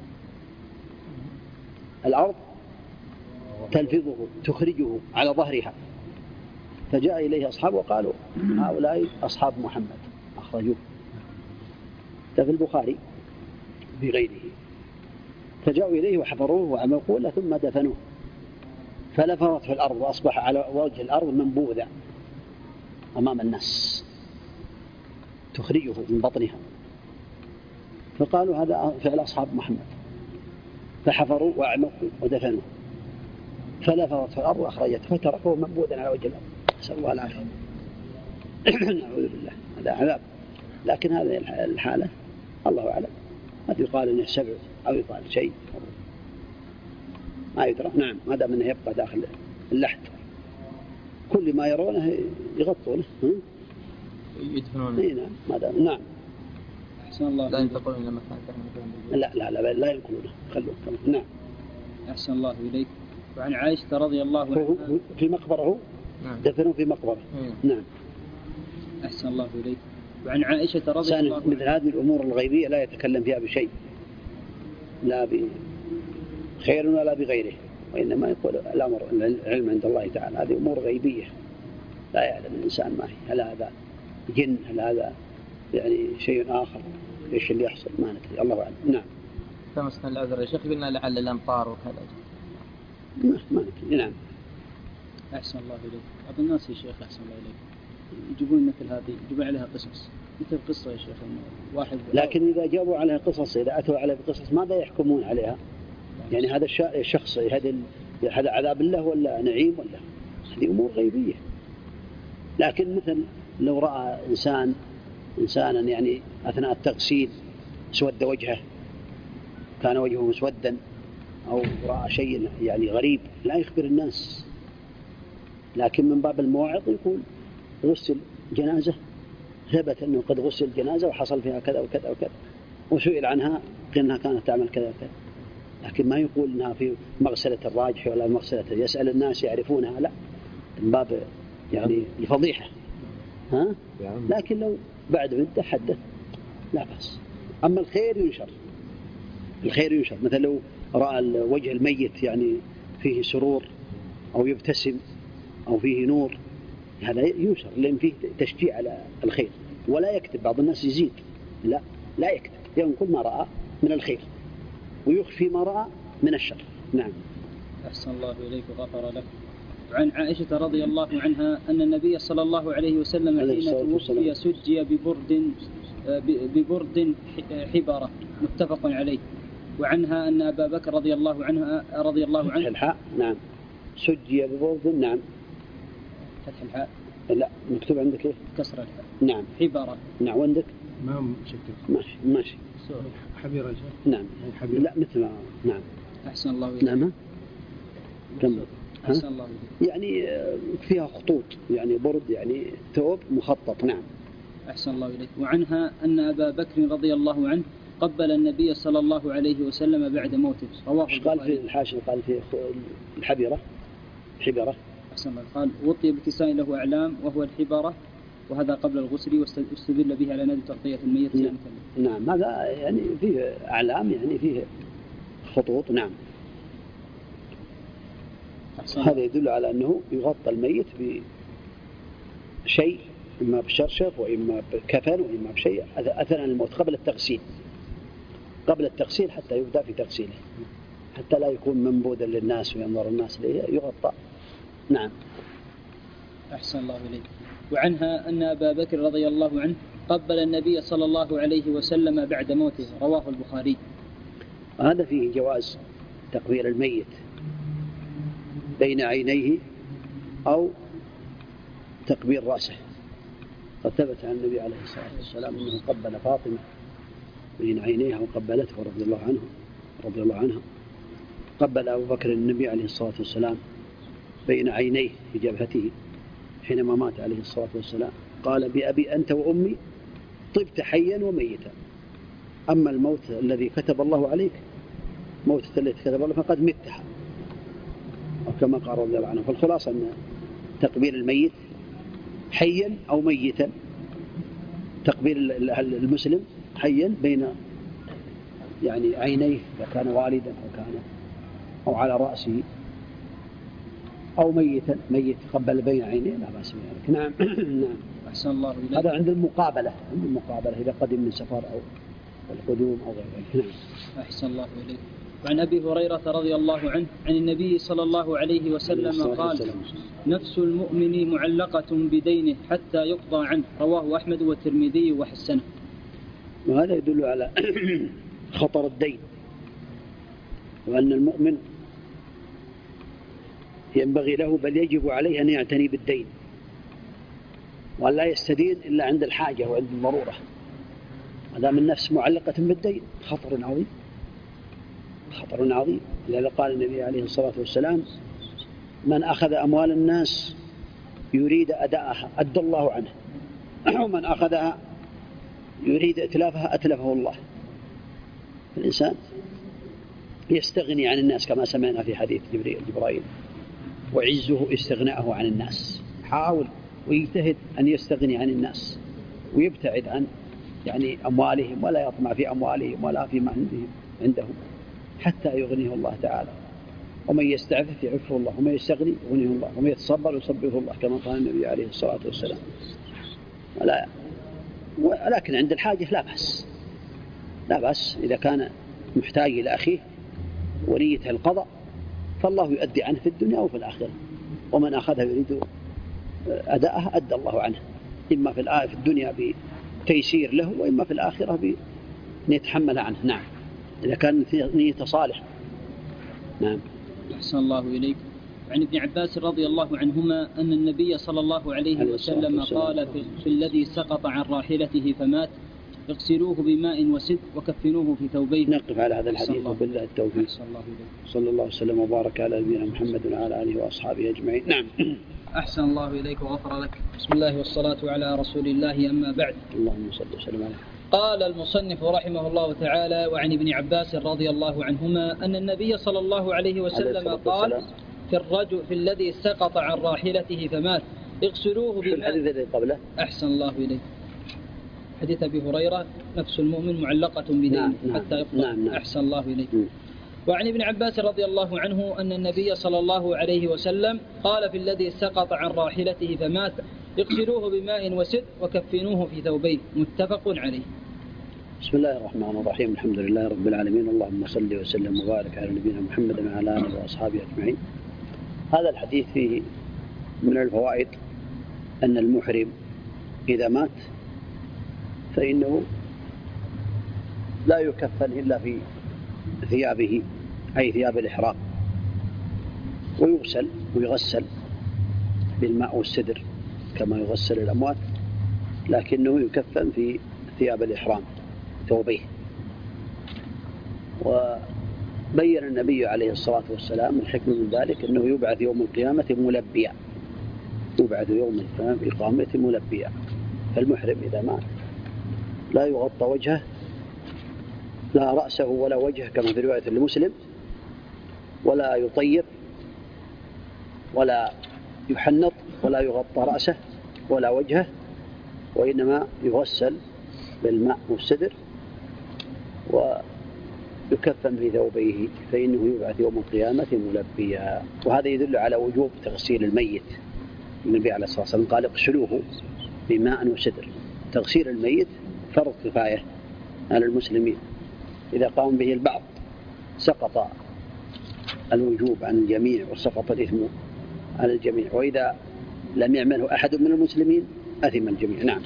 الأرض تلفظه تخرجه على ظهرها. فجاء إليه أصحابه وقالوا هؤلاء أصحاب محمد أخرجوه. ده في البخاري في غيره. فجاءوا إليه وحفروه وعمقوا له ثم دفنوه فلفظت في الأرض وأصبح على وجه الأرض منبوذا أمام الناس تخرجه من بطنها. فقالوا هذا فعل أصحاب محمد، فحفروا وأعمقوا ودفنوه فلفظت في الأرض وأخرجته فتركوه منبوذا على وجه الأرض. نسأل الله العافية. نعوذ بالله. هذا عذاب. لكن هذه الحالة الله أعلم، قد يقال إنه سبع أو يقال شيء ما يدرى. نعم. هذا منه يبقى داخل اللحد، كل ما يرونه يغطونه يدفنونه. نعم. نعم. أحسن الله. لا ينتقلون إلى مكان لا ينقلونه. خلوه. نعم. أحسن الله إليك. وعن عائشة رضي الله عنها في مقبره. نعم. دفنوا في مقبره. نعم. أحسن الله إليك. وعن عائشة رضي الله عنها مثل هذه الأمور الغيبية لا يتكلم فيها بشيء، لا بخير ولا بغيره، وإنما يقول الأمر العلم عند الله تعالى. هذه أمور غيبية لا يعلم الإنسان ما هي، هل هذا جن، هل هذا يعني شيء آخر، إيش اللي يحصل ما ندري، الله أعلم. نعم. فمسنا العذر يا شيخ قلنا لعل الأمطار وكذا ما ندري. نعم. أحسن الله إليك. بعض الناس يا شيخ أحسن الله إليك يجيبون مثل هذه يجيبون عليها قصص، مثل قصة يا شيخ واحد. لكن إذا جابوا عليها قصص، إذا أتوا عليها بقصص ماذا يحكمون عليها؟ يعني هذا الشخص هذا عذاب الله ولا نعيم ولا؟ هذه أمور غيبية. لكن مثل لو رأى إنسانا يعني أثناء التغسيل سود وجهه، كان وجهه مسودا، أو رأى شيء يعني غريب، لا يخبر الناس، لكن من باب المواعظ يقول غسل جنازة، ثبت أنه قد غسل جنازة وحصل فيها كذا وكذا وكذا، وسئل عنها المحققين أنها كانت تعمل كذا كذا، لكن ما يقول أنها في مغسلة الراجح ولا مغسلة، يسأل الناس يعرفونها، لا، من باب يعني الفضيحة. ها؟ لكن لو بعد مدة حدث لا بأس. أما الخير ينشر، الخير ينشر، مثل لو رأى وجه الميت يعني فيه سرور أو يبتسم أو فيه نور، هذا ينشر لأن فيه تشجيع على الخير. ولا يكتب، بعض الناس يزيد، لا يكتب، ينقل ما رأى من الخير ويخفي ما رأى من الشر. نعم. أحسن الله إليك وغفر لك. عن عائشة رضي الله عنها أن النبي صلى الله عليه وسلم حين توفي سجي ببرد حبرة، متفق عليه. وعنها أن أبا بكر رضي الله عنه الحاء نعم، سجي ببرد، نعم، فتح الحاء، لا مكتوب عندك ايه؟ كسر الحاء، نعم، حبرة، نعم، وعندك ما مشكل، ماشي حبيرة، نعم، حبيرة. لا مثل ما نعم. أحسن الله إليك. نعم، كم؟ أحسن الله إليك. يعني فيها خطوط، يعني برد، يعني ثوب مخطط. نعم. أحسن الله إليك. وعنها أن أبا بكر رضي الله عنه قبل النبي صلى الله عليه وسلم بعد موته، رواه البخاري. قال في الحاشية، قال في الحبيرة، حبرة. أحسن الله. قال وطي بكساء له أعلام وهو الحبرة، وهذا قبل الغسل، واستدل به على نادي تغطية الميت. نعم، هذا يعني فيه أعلام، يعني فيه خطوط. نعم. هذا يدل على أنه يغطى الميت بشيء، إما بشرشف وإما بكفن وإما بشيء أثناء الموت، قبل التغسيل حتى يبدأ في تغسيله، حتى لا يكون منبوذا للناس وينظر الناس إليه، يغطى. نعم. أحسن الله إليك. وعنها أن أبا بكر رضي الله عنه قبل النبي صلى الله عليه وسلم بعد موته، رواه البخاري. هذا فيه جواز تقبيل الميت بين عينيه أو تقبيل رأسه. قد ثبت عن النبي عليه الصلاة والسلام أنه قبل فاطمة بين عينيها وقبلته رضي الله عنها. قبل أبو بكر النبي عليه الصلاة والسلام بين عينيه في جبهته حينما مات عليه الصلاة والسلام، قال بأبي أنت وأمي طبت حيا وميتا، أما الموت الذي كتب الله عليك، موت التي كتب الله فقد متها، وكما قال رضي الله عنه. فالخلاصة أن تقبيل الميت حيا أو ميتا، تقبيل المسلم حيا بين يعني عينيه إذا كان والدا أو على رأسه، أو ميت قبل بين عينيه، لا بأس بذلك. نعم. نعم. أحسن الله إليك. هذا عند المقابلة إذا قدم من سفر أو القدوم أو غير ذلك. نعم. أحسن الله إليك. وعن أبي هريرة رضي الله عنه عن النبي صلى الله عليه وسلم قال نفس المؤمن معلقة بدينه حتى يقضى عنه، رواه أحمد والترمذي وحسنه. وهذا يدل على خطر الدين، وأن المؤمن ينبغي له بل يجب عليه أن يعتني بالدين، وأن لا يستدين إلا عند الحاجة وعند الضرورة. هذا من نفس معلقة بالدين خطر عظيم. لذلك قال النبي عليه الصلاة والسلام من أخذ أموال الناس يريد أداءها أدى الله عنه، ومن أخذها يريد إتلافها أتلفه الله. الإنسان يستغني عن الناس كما سمعنا في حديث جبرائيل، وعزه استغناءه عن الناس. حاول ويجتهد أن يستغني عن الناس ويبتعد عن يعني أموالهم، ولا يطمع في أموالهم ولا فيما عندهم حتى يغنيه الله تعالى. ومن يستعفف يعفه الله، ومن يستغني يغنيه الله، ومن يتصبر يصبره الله، كما قال النبي عليه الصلاة والسلام. ولكن عند الحاجة لا بأس إذا كان محتاج إلى أخيه ونيته القضاء، فالله يؤدي عنه في الدنيا وفي الآخرة. ومن أخذها يريد أداءها أدى الله عنه، إما في الدنيا بتيسير له، وإما في الآخرة بأن يتحمل عنه. نعم، إذا كان نيته صالح. نعم. أحسن الله إليك. عن ابن عباس رضي الله عنهما أن النبي صلى الله عليه وسلم قال في الذي سقط عن راحلته فمات اغسلوه بماء وسد وكفنوه في ثوبين. نقف على هذا الحديث وبالله التوفيق. صلى الله وسلم وبارك على نبينا محمد وعلى آله وأصحابه أجمعين. نعم. أحسن الله إليك وغفر لك. بسم الله والصلاة على رسول الله، أما بعد. اللهم صل وسلم عليه. قال المصنف رحمه الله تعالى: وعن ابن عباس رضي الله عنهما أن النبي صلى الله عليه وسلم قال في الذي سقط عن راحلته فمات اغسلوه بماء. الحديث الذي قبله أحسن الله إليك. حديث أبي هريرة: نفس المؤمن معلقة بدينه حتى يقضى. أحسن الله إليك. وعن ابن عباس رضي الله عنه أن النبي صلى الله عليه وسلم قال في الذي سقط عن راحلته فمات اغسلوه بماء وسد وكفنوه في ثوبين. متفق عليه. بسم الله الرحمن الرحيم. الحمد لله رب العالمين، اللهم صل وسلم وبارك على نبينا محمد وعلى آله وأصحابه أجمعين. هذا الحديث فيه من الفوائد أن المحرم إذا مات فإنه لا يكفن إلا في ثيابه، أي ثياب الإحرام، ويغسل ويغسل بالماء والسدر كما يغسل الأموات، لكنه يكفن في ثياب الإحرام ثوبيه. وبين النبي عليه الصلاة والسلام الحكمة من ذلك أنه يبعث يوم القيامة ملبيا، يبعث يوم القيامة ملبيا. فالمحرم إذا مات لا يغطى وجهه، لا رأسه ولا وجهه كما في رواية لمسلم، ولا يطيب ولا يحنط ولا يغطى رأسه ولا وجهه، وإنما يغسل بالماء والسدر ويكفن في ثوبيه، فإنه يبعث يوم القيامة ملبيا. وهذا يدل على وجوب تغسيل الميت. النبي عليه الصلاة والسلام قال: اغسلوه بماء وسدر. تغسيل الميت فرض كفاية على المسلمين، إذا قام به البعض سقط الوجوب عن الجميع وسقط الإثم على الجميع، وإذا لم يعمله أحد من المسلمين أثم الجميع. نعم.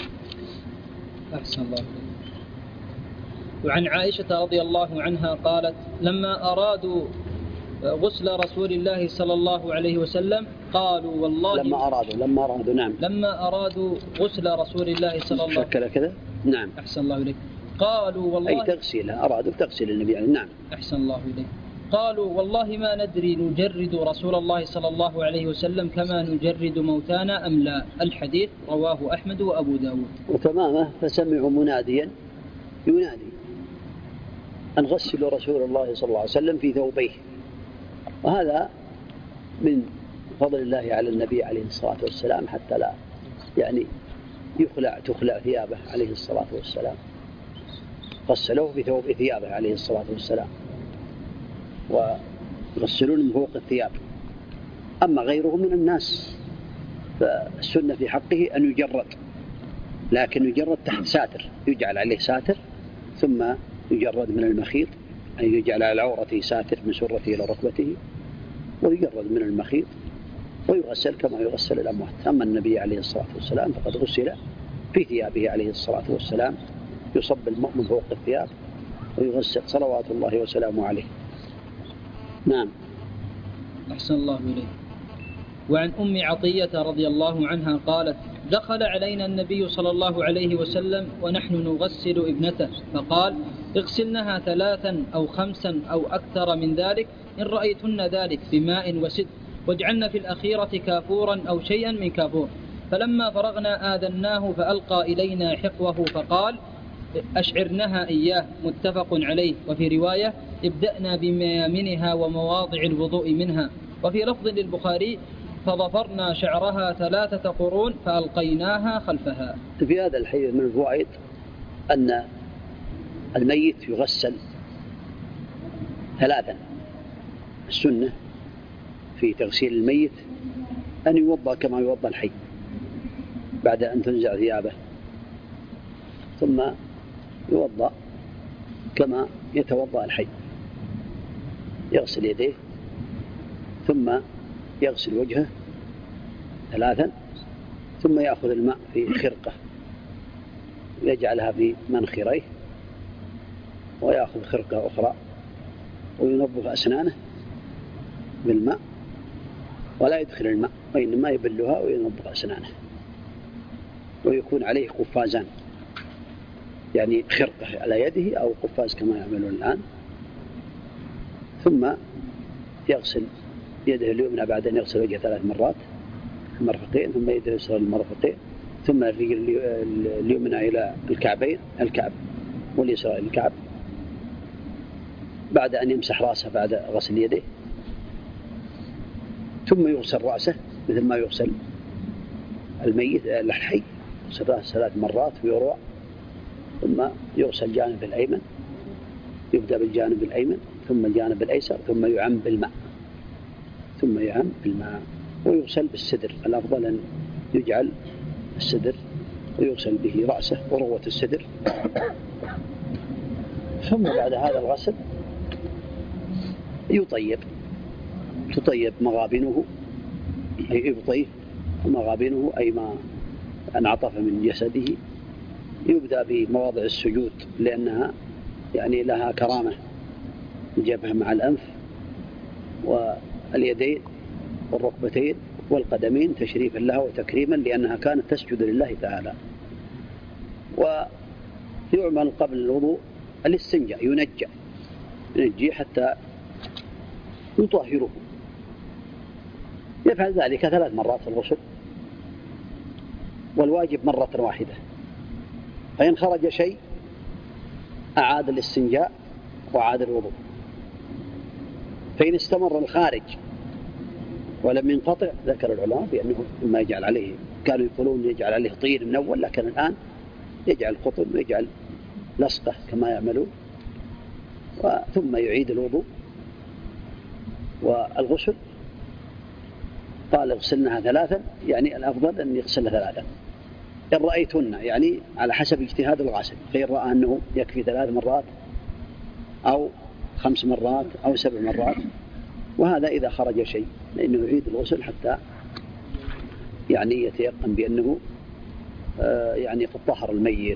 أحسن الله. وعن عائشة رضي الله عنها قالت: لما أرادوا غسل رسول الله صلى الله عليه وسلم قالوا والله لما أرادوا غسل رسول الله صلى الله عليه وسلم كذا. نعم. أحسن الله إليك. قالوا والله أي تغسيله، أرادوا تغسيل النبي عليه. نعم. أحسن الله إليك. قالوا والله ما ندري نجرد رسول الله صلى الله عليه وسلم كما نجرد موتانا أم لا. الحديث رواه أحمد وأبو داود. وتمامه فسمعوا مناديا ينادي أن غسلوا رسول الله صلى الله عليه وسلم في ثوبيه. وهذا من فضل الله على النبي عليه الصلاة والسلام، حتى لا تخلع ثيابه عليه الصلاة والسلام. غسلوه بثوب ثيابه عليه الصلاة والسلام، ويغسلون من فوق الثياب. أما غيره من الناس فالسنة في حقه أن يجرد، لكن يجرد تحت ساتر، يجعل عليه ساتر، ثم يجرد من المخيط، أن يجعل على عورته ساتر من سرته إلى ركبته، ويجرد من المخيط ويغسل كما يغسل الأموات. أما النبي عليه الصلاة والسلام فقد غسل في ثيابه عليه الصلاة والسلام، يصب الماء من فوق الثياب ويغسل صلوات الله وسلامه عليه. نعم. أحسن الله إليه. وعن أم عطية رضي الله عنها قالت: دخل علينا النبي صلى الله عليه وسلم ونحن نغسل ابنته، فقال: اغسلنها 3 أو 5 أو أكثر من ذلك إن رأيتن ذلك بماء وسد، واجعلن في الأخيرة كافورا أو شيئا من كافور. فلما فرغنا آذناه فألقى إلينا حقوه فقال: أشعرنها إياه. متفق عليه. وفي رواية: ابدأنا بميامنها ومواضع الوضوء منها. وفي لفظ للبخاري: فضفرنا شعرها 3 قرون فألقيناها خلفها. في هذا الحديث من الفوائد أن الميت يغسل 3. السنة في تغسيل الميت أن يوضأ كما يوضأ الحي بعد أن تنزع ثيابه، ثم يوضأ كما يتوضأ الحي، يغسل يديه ثم يغسل وجهه 3، ثم يأخذ الماء في خرقة ويجعلها في منخريه، ويأخذ خرقة أخرى وينظف أسنانه بالماء، ولا يدخل الماء وإنما يبلها وينظف أسنانه، ويكون عليه قفازان، يعني خرقة على يده أو قفاز كما يعملون الآن، ثم يغسل يده اليمنى بعد أن يغسل وجهه 3 مرات المرفقين، ثم يده اليسرى المرفقين، ثم الرجل اليمنى إلى الكعبين، الكعب، واليسرى إلى الكعب، بعد أن يمسح رأسه بعد غسل يديه، ثم يغسل رأسه مثل ما يغسل الميت الحي، يغسل رأسه 3 مرات ويروى، ثم يغسل الجانب الأيمن، يبدأ بالجانب الأيمن ثم الجانب الأيسر، ثم يعم بالماء، ويغسل بالسدر. الأفضل أن يجعل السدر ويغسل به رأسه وروة السدر. ثم بعد هذا الغسل تطيب مغابنه، أي يبطيه مغابنه، أي ما انعطف من جسده. يبدأ بمواضع السجود لأنها يعني لها كرامة، الجبهة مع الأنف واليدين والركبتين والقدمين تشريفا لها وتكريما، لأنها كانت تسجد لله تعالى. ويعمل قبل الوضوء الاستنجاء، ينجي حتى يطهره. يفعل ذلك 3 مرات في الغسل، والواجب مرة واحدة. فإن خرج شيء أعاد الاستنجاء وعاد الوضوء. فإن استمر الخارج ولم ينقطع، ذكر العلماء بأنه ما يجعل عليه، كانوا يقولون يجعل عليه طين من أول، لكن الآن يجعل قطن ويجعل لصقة كما يعملون، ثم يعيد الوضوء والغسل. قال اغسلنها 3، يعني الأفضل أن يغسلها 3 إن رأيتن، يعني على حسب اجتهاد الغاسل، فإن رأى أنه يكفي 3 مرات أو 5 مرات أو 7 مرات، وهذا إذا خرج شيء، لأنه يعيد الغسل حتى يعني يتيقن بأنه يعني قد طهر الميت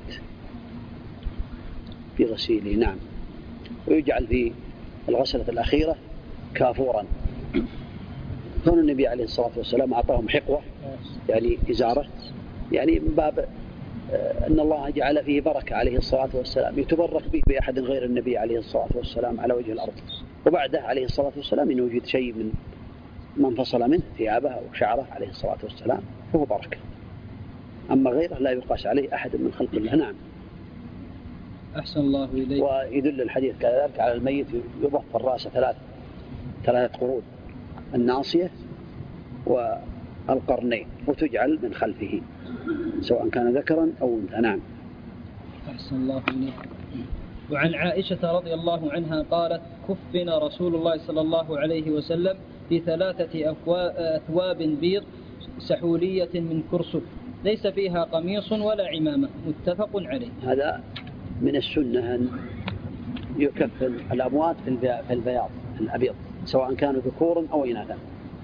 في غسيله. نعم. ويجعل في الغسلة الأخيرة كافورا. كان النبي عليه الصلاة والسلام أعطاهم حقوة، يعني إزارة، يعني من باب أن الله جعل فيه بركة عليه الصلاة والسلام، يتبرك به بأحد غير النبي عليه الصلاة والسلام على وجه الأرض. وبعده عليه الصلاة والسلام إن وجد شيء من انفصل منه، ثيابه أو شعره عليه الصلاة والسلام، فهو بركة. أما غيره لا يقاس عليه أحد من خلق الله. نعم. أحسن الله إليك. ويدل الحديث كذلك على الميت يضف الرأس 3 قرون، الناصية والقرنين، وتجعل من خلفه سواء كان ذكرا أو أنثى. نعم. أحسن الله إليك. وعن عائشة رضي الله عنها قالت: كفن رسول الله صلى الله عليه وسلم في 3 أثواب بيض سحولية من كرسف، ليس فيها قميص ولا عمامة، متفق عليه. هذا من السنة أن يكفن الأموات في البياض الأبيض، سواء كانوا ذكورا أو إناثا.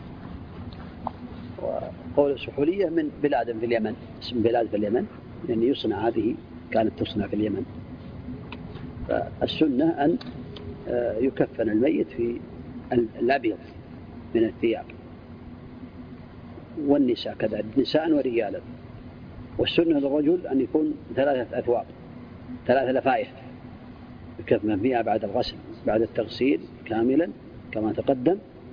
وقول السحولية من بلاد في اليمن، اسم بلاد في اليمن، يعني يصنع، هذه كانت تصنع في اليمن. فالسنة أن يكفن الميت في الأبيض من الثياب، والنساء كذلك، نساء ورجالا. والسنة للرجل أن يكون 3 أثواب، 3 لفائف يكفن فيها بعد الغسل، بعد التغسيل كاملا كما تقدم.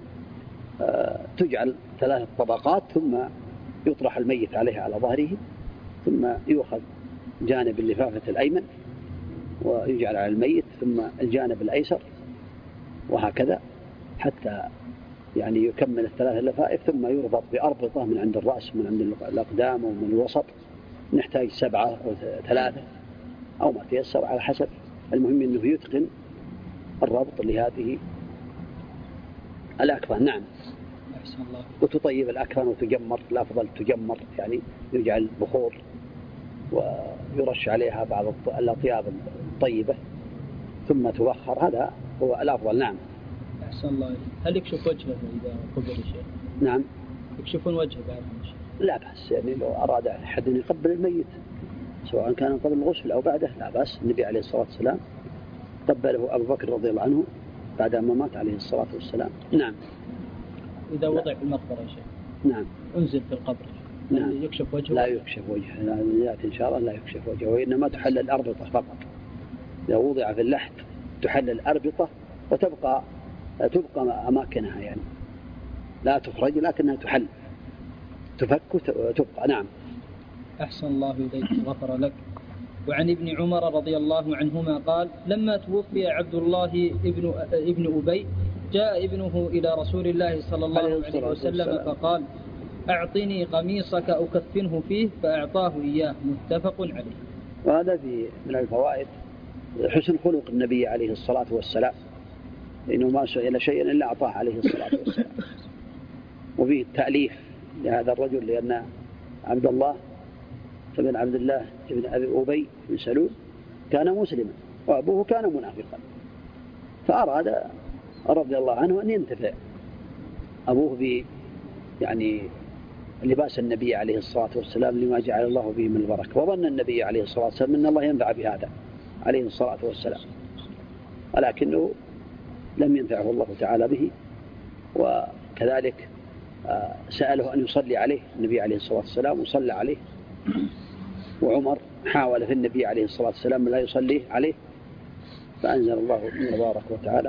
تجعل 3 طبقات، ثم يطرح الميت عليها على ظهره، ثم يؤخذ جانب اللفافة الأيمن ويجعل على الميت، ثم الجانب الأيسر، وهكذا حتى يعني يكمل 3 لفائف، ثم يربط بأربطة من عند الرأس، من عند الأقدام ومن الوسط. نحتاج 7 أو 3 أو ما تيسر على حسب. المهم أنه يتقن الربط لهذه الأكفان. نعم. وتطيب الأكفان وتجمر، الأفضل تجمر، يعني يجعل بخور ويرش عليها بعض الأطياب الطيبة ثم تبخر، هذا هو الأفضل. نعم. أحسن الله. هل يكشف وجهه إذا قبل شيء؟ نعم. يكشفون وجهه بعد شيء؟ لا بأس، يعني لو أراد أحد أن يقبل الميت سواء كان قبل الغسل أو بعده لا بأس. النبي عليه الصلاة والسلام قبله أبو بكر رضي الله عنه بعد ما مات عليه الصلاة والسلام. نعم. إذا وضع في المقبرة يا شيخ. نعم. أنزل في القبر. نعم. يكشف وجهه؟ لا يكشف وجهه، لا إن شاء الله لا يكشف وجهه، وإنما تحل الأربطة فقط. إذا وضع في اللحد تحل الأربطة وتبقى أماكنها، يعني لا تخرج لكنها تحل، تفك وتبقى. نعم. أحسن الله إليك غفر لك. وعن ابن عمر رضي الله عنهما قال لما توفي عبد الله ابن أبي جاء ابنه إلى رسول الله صلى الله عليه وسلم فقال أعطني قميصك أكفنه فيه فأعطاه إياه، متفق عليه. وهذا من الفوائد حسن خلق النبي عليه الصلاة والسلام، لأنه ما سئل شيئا إلا أعطاه عليه الصلاة والسلام. وفيه التأليف لهذا الرجل، لأن عبد الله بن عبد الله بن أبي بن سلول كان مسلما وأبوه كان منافقا، فأراد رضي الله عنه أن ينتفع أبوه يعني لباس النبي عليه الصلاة والسلام لما جعل الله به من البركة، وظن النبي عليه الصلاة والسلام أن الله ينفع بهذا عليه الصلاة والسلام، ولكنه لم ينفعه الله تعالى به. وكذلك سأله أن يصلي عليه النبي عليه الصلاة والسلام وصلى عليه، وعمر حاول في النبي عليه الصلاة والسلام لا يصلي عليه، فأنزل الله تبارك وتعالى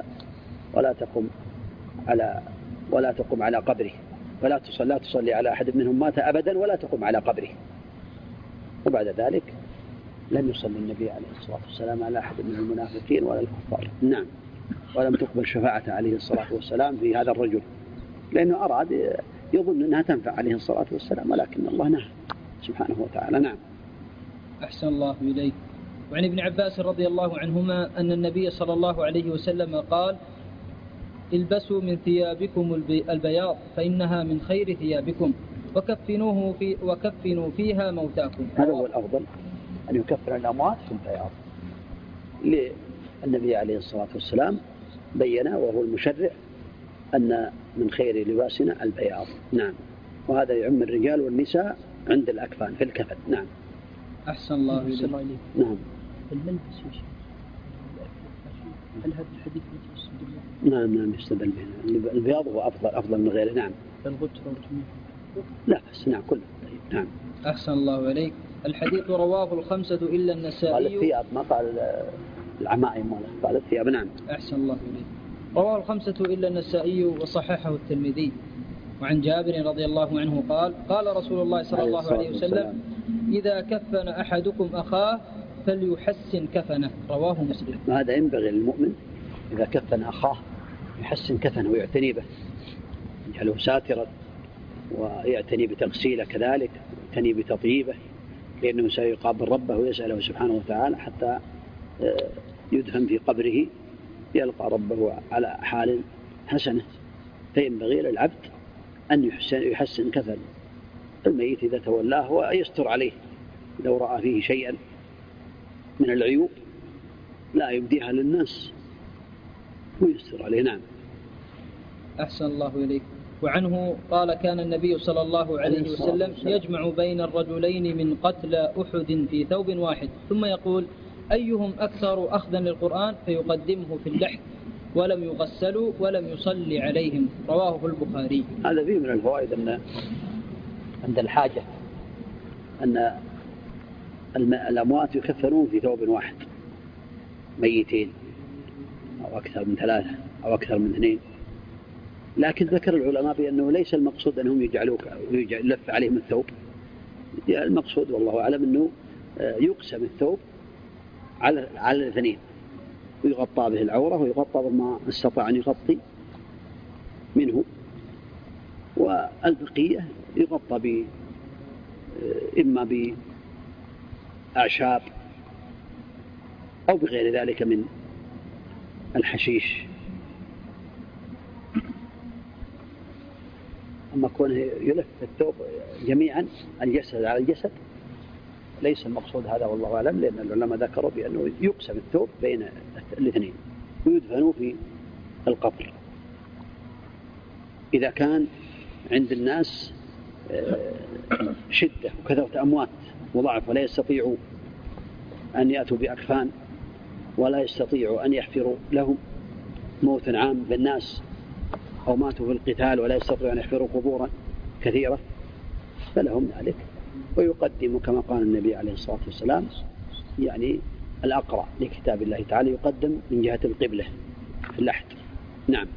ولا تقم على قبره، لا تصلي على أحد منهم مات أبدا ولا تقم على قبره. وبعد ذلك لم يصلي النبي عليه الصلاة والسلام على أحد من المنافقين ولا الكفار. نعم. ولم تقبل شفاعته عليه الصلاة والسلام في هذا الرجل، لأنه أراد يظن أنها تنفع عليه الصلاة والسلام، ولكن الله نهى سبحانه وتعالى. نعم. أحسن الله إليك. وعن ابن عباس رضي الله عنهما أن النبي صلى الله عليه وسلم قال البسوا من ثيابكم البياض فإنها من خير ثيابكم وكفنوا فيها موتاكم. هذا هو الأفضل، أن يكفن الأموات في البياض، للنبي عليه الصلاة والسلام بين وهو المشرع أن من خير لباسنا البياض. نعم. وهذا يعم الرجال والنساء عند الأكفان في الكفن. نعم. أحسن الله إليك. نعم. الملبس يا شيخ، هل هذا الحديث نعم يستدل به. البياض هو أفضل من غيره. نعم. الغترة لا بس. نعم كله. نعم. أحسن الله إليك. الحديث رواه الخمسة إلا النسائي. قال الثياب، ما قال العمائم ولا قال الثياب. نعم. أحسن الله إليك. رواه الخمسة إلا النسائي وصححه الترمذي. وعن جابر رضي الله عنه قال رسول الله صلى الله عليه وسلم إذا كفن أحدكم أخاه فليحسن كفنه، رواه مسلم. وهذا ينبغي للمؤمن إذا كفن أخاه يحسن كفنه ويعتني به، يجعله ساترا، ويعتني بتغسيله كذلك، يعتني بتطييبه، لأنه سيقابل ربه ويسأله سبحانه وتعالى حتى يدفن في قبره يلقى ربه على حال حسنة. فينبغي للعبد أن يحسن كفن الميت إذا تولاه، ويستر عليه لو رأى فيه شيئا من العيوب لا يبديها للناس ويستر عليه. نعم. أحسن الله إليك. وعنه قال كان النبي صلى الله عليه وسلم يجمع بين الرجلين من قتلى أحد في ثوب واحد، ثم يقول أيهم أكثر أخذا للقرآن فيقدمه في اللحد، ولم يغسلوا ولم يصلي عليهم، رواه البخاري. هذا فيه من الفوائد أن عند الحاجة أن الأموات يكفنون في ثوب واحد، ميتين أو أكثر من 3 أو أكثر من 2. لكن ذكر العلماء بأنه ليس المقصود أنهم يلف عليهم الثوب، المقصود والله أعلم أنه يقسم الثوب على الاثنين، ويغطى به العورة ويغطى بما استطاع أن يغطي منه، والبقية يغطى إما بأعشاب أو بغير ذلك من الحشيش. أما كونه يلف الثوب جميعا الجسد على الجسد ليس المقصود هذا والله أعلم، لأن العلماء ذكروا بأنه يقسم الثوب بين الاثنين ويدفنوا في القبر. إذا كان عند الناس شدة وكثرة أموات وضعف ولا يستطيعوا أن يأتوا بأكفان ولا يستطيعوا أن يحفروا لهم موت عام بالناس، أو ماتوا في القتال ولا يستطيعوا أن يحفروا قبورا كثيرة، فلهم ذلك، ويقدم كما قال النبي عليه الصلاة والسلام يعني الأقرأ لكتاب الله تعالى يقدم من جهة القبلة في اللحد. نعم.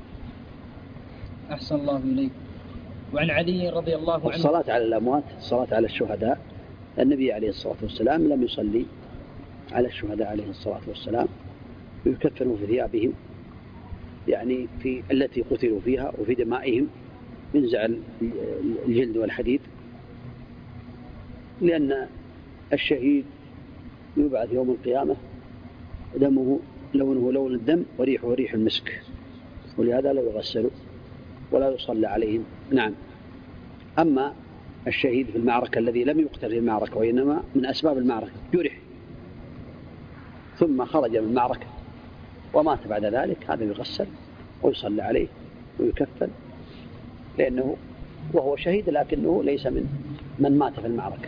أحسن الله إليك. وعن علي رضي الله عنه الصلاة على الأموات، الصلاة على الشهداء النبي عليه الصلاة والسلام لم يصلي على الشهداء عليه الصلاة والسلام ويكفنوا في ثيابهم يعني في التي قتلوا فيها وفي دمائهم من زعل الجلد والحديد، لأن الشهيد يبعث يوم القيامة دمه لونه لون الدم وريحه ريح المسك، ولهذا لا يغسل ولا يصلى عليهم. نعم. أما الشهيد في المعركة الذي لم يقتل في المعركة وإنما من أسباب المعركة جرح ثم خرج من المعركة ومات بعد ذلك، هذا يغسل ويصلى عليه ويكفن، لأنه وهو شهيد لكنه ليس من مات في المعركة.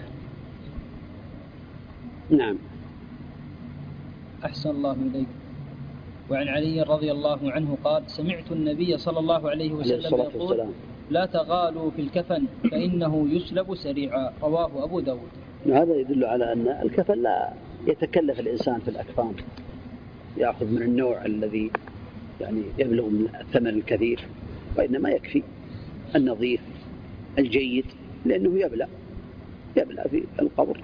نعم. أحسن الله إليك. وعن علي رضي الله عنه قال: سمعت النبي صلى الله عليه وسلم يقول: لا تغالوا في الكفن فإنه يسلب سريعا. رواه أبو داود. هذا يدل على أن الكفن لا يتكلف الإنسان في الأكفان، يأخذ من النوع الذي يعني يبلغ من الثمن الكثير، وإنما يكفي النظيف الجيد، لأنه يبلى في القبر،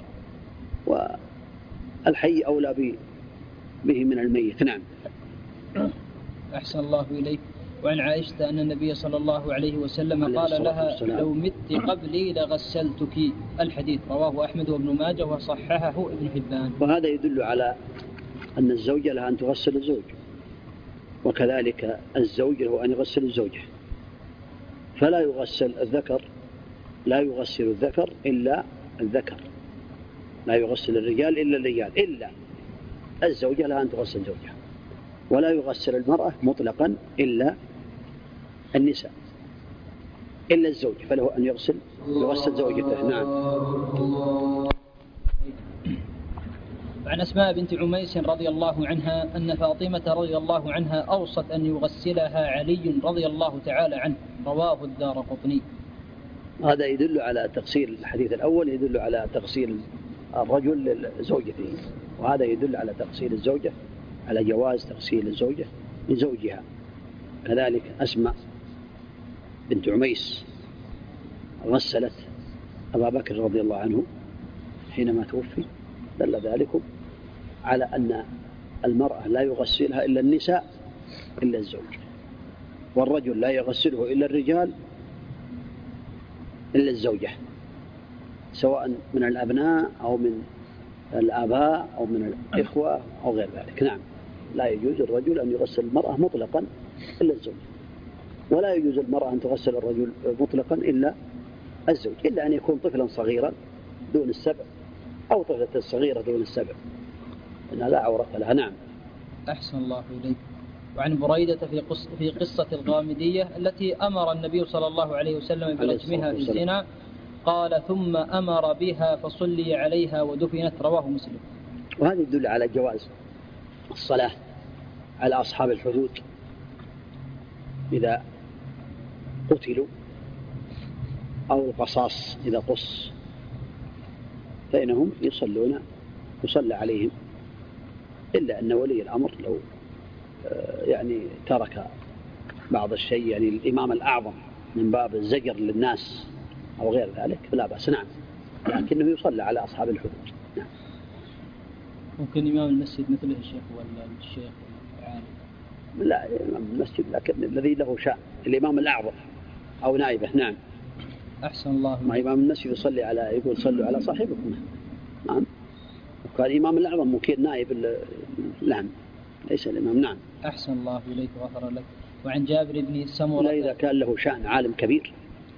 والحي أولى به من الميت. نعم. أحسن الله إليك. وعن عائشة أن النبي صلى الله عليه وسلم قال لها: لو مت قبلي لغسلتك. الحديث رواه أحمد وابن ماجه وصححه ابن حبان. وهذا يدل على أن الزوجة لها أن تغسل الزوج، وكذلك الزوج له أن يغسل الزوجة، فلا يغسل الذكر، لا يغسل الذكر إلا الذكر، لا يغسل الرجال إلا الرجال، إلا الزوجة لها أن تغسل زوجها، ولا يغسل المرأة مطلقا إلا النساء، إلا الزوج فله أن يغسل زوجته. نعم. عن أسماء بنت عميس رضي الله عنها أن فاطمة رضي الله عنها أوصت أن يغسلها علي رضي الله تعالى عنه. رواه الدارقطني. هذا يدل على تغسيل، الحديث الأول يدل على تغسيل الرجل لزوجته، وهذا يدل على تغسيل الزوجة، على جواز تغسيل الزوجة لزوجها. كذلك أسماء بنت عميس غسلت أبا بكر رضي الله عنه حينما توفي، دل ذلك على أن المرأة لا يغسلها إلا النساء إلا الزوج، والرجل لا يغسله إلا الرجال إلا الزوجة، سواء من الأبناء أو من الآباء أو من الإخوة أو غير ذلك. نعم. لا يجوز الرجل أن يغسل المرأة مطلقا إلا الزوج، ولا يجوز المرأة أن تغسل الرجل مطلقا إلا الزوج، إلا أن يكون طفلا صغيرا دون السبع أو طفلة صغيرة دون السبع، إنها لا عورة لها. نعم. أحسن الله إليك. وعن بريدة في قصة الغامدية التي أمر النبي صلى الله عليه وسلم برجمها في الزنا، قال: ثم أمر بها فصلي عليها ودفنت. رواه مسلم. وهذا يدل على جواز الصلاة على أصحاب الحدود إذا قتلوا، أو القصاص إذا قص، فإنهم يصلى عليهم، إلا أن ولي الأمر لو يعني ترك بعض الشيء، يعني الإمام الأعظم من باب الزجر للناس أو غير ذلك فلا بأس. نعم. لكنه يصلى على أصحاب الحدود. نعم. ممكن إمام المسجد مثله الشيخ ولا الشيخ العالم؟ لا، إمام المسجد لكن الذي له شأن الإمام الأعظم أو نائبه. نعم. أحسن الله. ما إمام المسجد يقول صلوا على صاحبكم. نعم. وكان الإمام الأعظم ممكن نائب نعم، ليس الإمام. نعم. أحسن الله إليك غفر لك. وعن جابر بن سمرة إذا كان له شأن عالم كبير،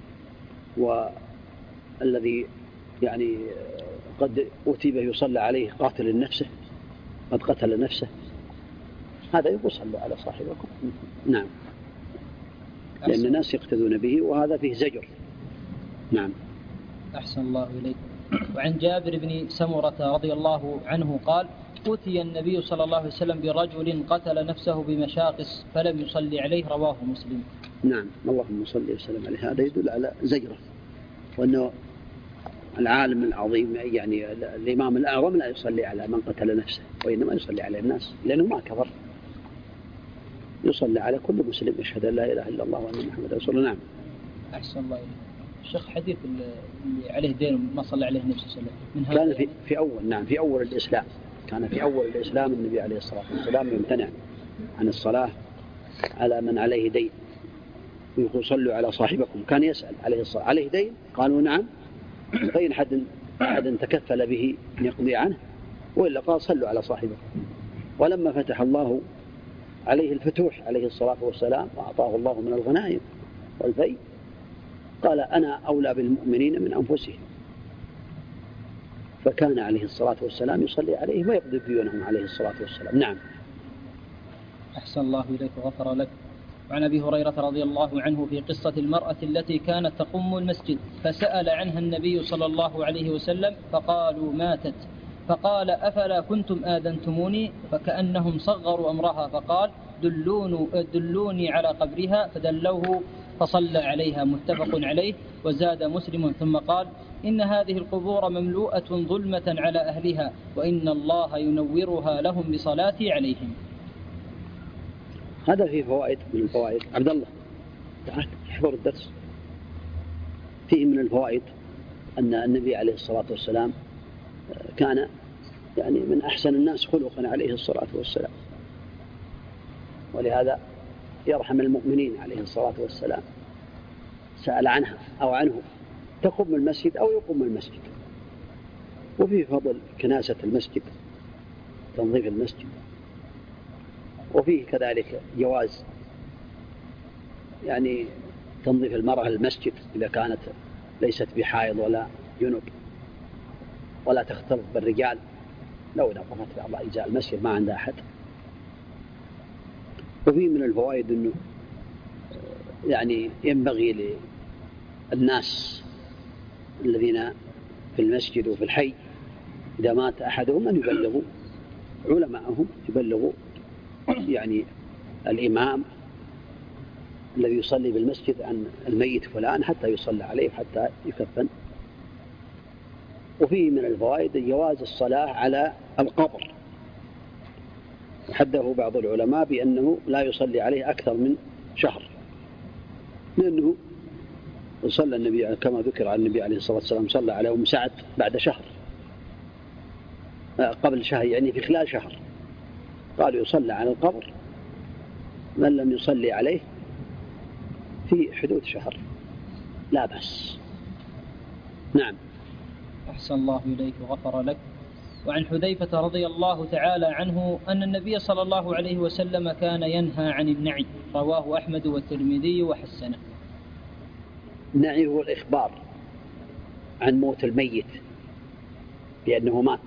والذي يعني قد أتيبه يصلى عليه قاتل لنفسه، قد قتل نفسه، هذا يقول صلوا على صاحبكم. نعم. لأن الناس يقتدون به، وهذا فيه زجر. نعم. أحسن الله إليك. وعن جابر بن سمرة رضي الله عنه قال: أتي النبي صلى الله عليه وسلم برجل قتل نفسه بمشاقص فلم يصلي عليه. رواه مسلم. نعم. اللهم صل وسلم عليه. هذا يدل على زجره، وأنه العالم العظيم يعني الإمام الأعظم لا يصلي على من قتل نفسه، وإنما يصلي على الناس، لأنه ما كفر، يصلي على كل مسلم يشهد أن لا إله إلا الله وأن محمدا رسول الله. نعم. أحسن الله إليك. الشيخ حديث اللي عليه دين ما صلى عليه النبي صلى الله عليه وسلم من هذا كان في أول، نعم، في أول الإسلام. كان في أول الإسلام النبي عليه الصلاة والسلام يمتنع عن الصلاة على من عليه دين، ويقول صلوا على صاحبكم. كان يسأل عليه الصلاة عليه دين؟ قالوا نعم، فإن أحد تكفل به أن يقضي عنه، وإلا قال صلوا على صاحبكم. ولما فتح الله عليه الفتوح عليه الصلاة والسلام وأعطاه الله من الغنائم والفيء، قال أنا أولى بالمؤمنين من أنفسهم، فكان عليه الصلاة والسلام يصلي عليه ويقضي ديونهم عليه الصلاة والسلام. نعم. أحسن الله إليك وغفر لك. وعن أبي هريرة رضي الله عنه في قصة المرأة التي كانت تقم المسجد فسأل عنها النبي صلى الله عليه وسلم فقالوا ماتت، فقال أفلا كنتم آذنتموني؟ فكأنهم صغروا أمرها، فقال دلوني على قبرها، فدلوه فصلى عليها. متفق عليه. وزاد مسلم ثم قال إن هذه القبور مملوءة ظلمة على أهلها، وإن الله ينورها لهم بصلاتي عليهم. هذا فيه فوائد من الفوائد. عبد الله تعال احضر الدرس. فيه من الفوائد أن النبي عليه الصلاة والسلام كان يعني من أحسن الناس خلقا عليه الصلاة والسلام، ولهذا يرحم المؤمنين عليه الصلاة والسلام سأل عنها أو عنه تقوم المسجد أو يقوم المسجد. وفيه فضل كناسة المسجد، تنظيف المسجد. وفيه كذلك جواز يعني تنظيف المرأة المسجد إذا كانت ليست بحائض ولا جنب ولا تختلط بالرجال، لو نظفت بعض أجزاء المسجد ما عندها أحد. وفيه من الفوائد أنه يعني ينبغي للناس الذين في المسجد وفي الحي إذا مات أحدهم أن يبلغوا علماءهم، يبلغوا يعني الإمام الذي يصلي بالمسجد عن الميت فلان حتى يصلى عليه حتى يكفن. وفيه من الفوائد جواز الصلاة على القبر، وحده بعض العلماء بأنه لا يصلي عليه أكثر من شهر، لأنه صلى النبي كما ذكر عن النبي عليه الصلاة والسلام صلى على أم سعد بعد شهر، قبل شهر يعني في خلال شهر. قالوا يصلى على القبر من لم يصلي عليه في حدود شهر لا بأس. نعم. أحسن الله إليك وغفر لك. وعن حذيفة رضي الله تعالى عنه أن النبي صلى الله عليه وسلم كان ينهى عن النعي، رواه أحمد والترمذي وحسنه. النعي هو الإخبار عن موت الميت بأنه مات،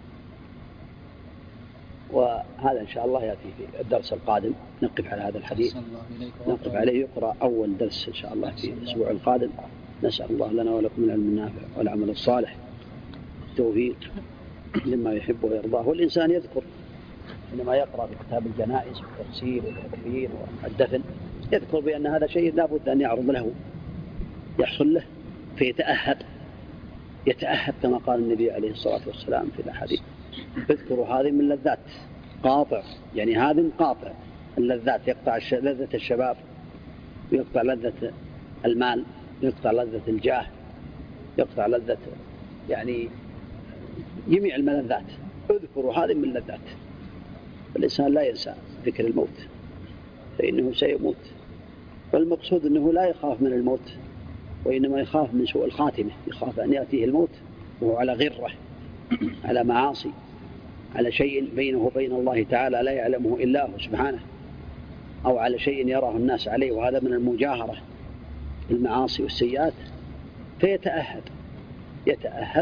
وهذا إن شاء الله يأتي في الدرس القادم نقف على هذا الحديث، نقف عليه، يقرأ أول درس إن شاء الله في الأسبوع القادم. نسأل الله لنا ولكم العلم النافع والعمل الصالح، التوفيق لما يحب ويرضاه. والإنسان يذكر عندما يقرأ في كتاب الجنائز والتفسير والتكفير والدفن يذكر بأن هذا شيء لا بد أن يعرض له يحصل له فيتأهب، يتأهب كما قال النبي عليه الصلاة والسلام في الأحاديث. اذكروا هذه من لذات قاطع، يعني هذا قاطع اللذات، يقطع لذة الشباب، يقطع لذة المال، يقطع لذة الجاه، يقطع لذة يعني جميع الملذات. اذكروا هذه من لذات. الإنسان لا ينسى ذكر الموت فإنه سيموت، والمقصود أنه لا يخاف من الموت وإنما يخاف من سوء الخاتمة، يخاف أن يأتيه الموت وهو على غرة، على معاصي، على شيء بينه وبين الله تعالى لا يعلمه إلا هو سبحانه، أو على شيء يراه الناس عليه، وهذا من المجاهرة بالمعاصي والسيئات. فيتأهب، يتأهب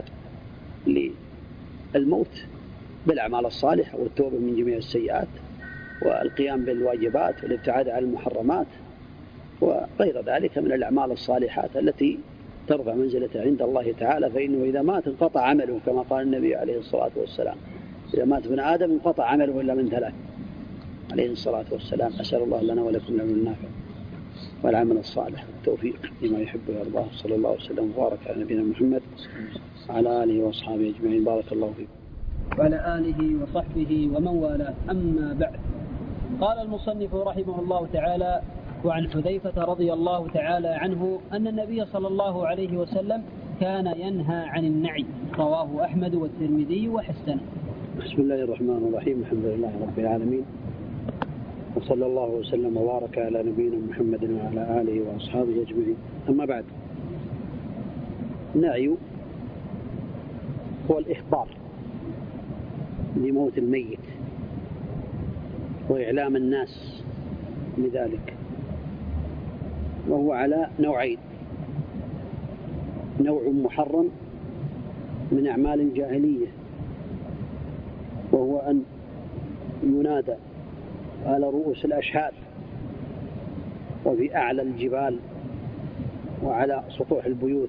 للموت بالأعمال الصالحة والتوبة من جميع السيئات والقيام بالواجبات والابتعاد عن المحرمات وغير ذلك من الأعمال الصالحات التي ترفع منزلته عند الله تعالى. فإنه إذا مات انقطع عمله كما قال النبي عليه الصلاة والسلام، إذا مات ابن آدم انقطع عمله إلا من ثلاث عليه الصلاة والسلام. أسأل الله لنا ولكم العلم النافع والعمل الصالح والتوفيق لما يحب ويرضاه. صلى الله وسلم وبارك على نبينا محمد وعلى آله وأصحابه أجمعين. بارك الله فيكم. وعلى آله وصحبه ومن والاه. أما بعد، قال المصنف رحمه الله تعالى: وعن حذيفة رضي الله تعالى عنه أن النبي صلى الله عليه وسلم كان ينهى عن النعي. رواه أحمد والترمذي وحسنه. بسم الله الرحمن الرحيم. الحمد لله رب العالمين، وصلى الله وسلم وبارك على نبينا محمد وعلى آله وأصحابه أجمعين. أما بعد، النعي هو الإخبار بموت الميت وإعلام الناس بذلك، وهو على نوعين: نوع محرم من أعمال الجاهلية، وهو أن ينادى على رؤوس الأشهاد وفي أعلى الجبال وعلى سطوح البيوت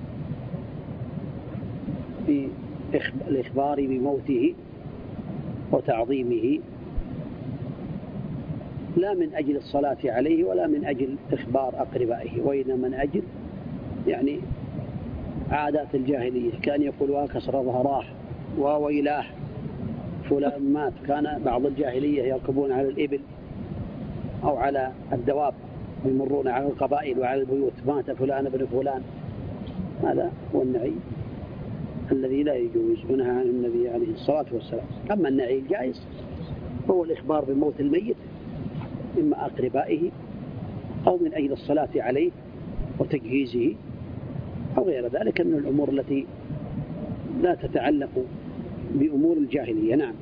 بالإخبار بموته وتعظيمه، لا من أجل الصلاة عليه ولا من أجل إخبار أقربائه، وإنما من أجل يعني عادات الجاهلية. كان يقول وكسر ظهراه وويلاه فلان مات. كان بعض الجاهلية يركبون على الإبل أو على الدواب يمرون على القبائل وعلى البيوت: مات فلان ابن فلان. هذا هو النعي الذي لا يجوز، ونهى عن النبي عليه الصلاة والسلام. أما النعي الجائز هو الإخبار بموت الميت، إما أقربائه أو من أجل الصلاة عليه وتجهيزه أو غير ذلك من الأمور التي لا تتعلق بأمور الجاهلية. نعم.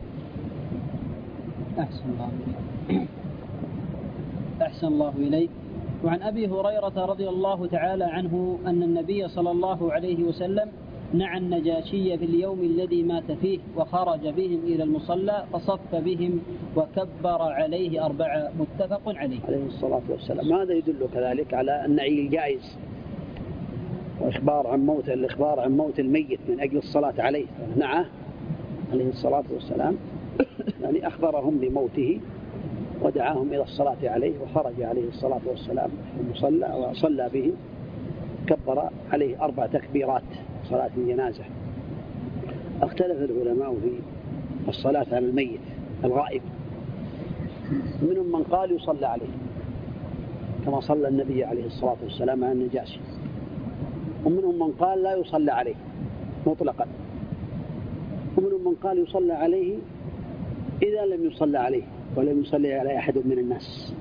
أحسن الله إليك. وعن أبي هريرة رضي الله تعالى عنه أن النبي صلى الله عليه وسلم نعى النجاشي في اليوم الذي مات فيه، وخرج بهم إلى المصلى فصف بهم وكبر عليه 4. متفق عليه. عليه الصلاة والسلام. هذا يدل كذلك على النعي الجائز، وإخبار الإخبار عن موت الميت من أجل الصلاة عليه. نعى عليه الصلاة والسلام يعني أخبرهم بموته ودعاهم إلى الصلاة عليه، وخرج عليه الصلاة والسلام المصلى وصلى به، كبر عليه 4 تكبيرات صلاة الجنازة. اختلف العلماء في الصلاة على الميت الغائب، منهم من قال يصلى عليه كما صلى النبي عليه الصلاة والسلام على النجاشي، ومنهم من قال لا يصلى عليه مطلقا، ومنهم من قال يصلى عليه إذا لم يصلى عليه ولم يصلي على أحد من الناس،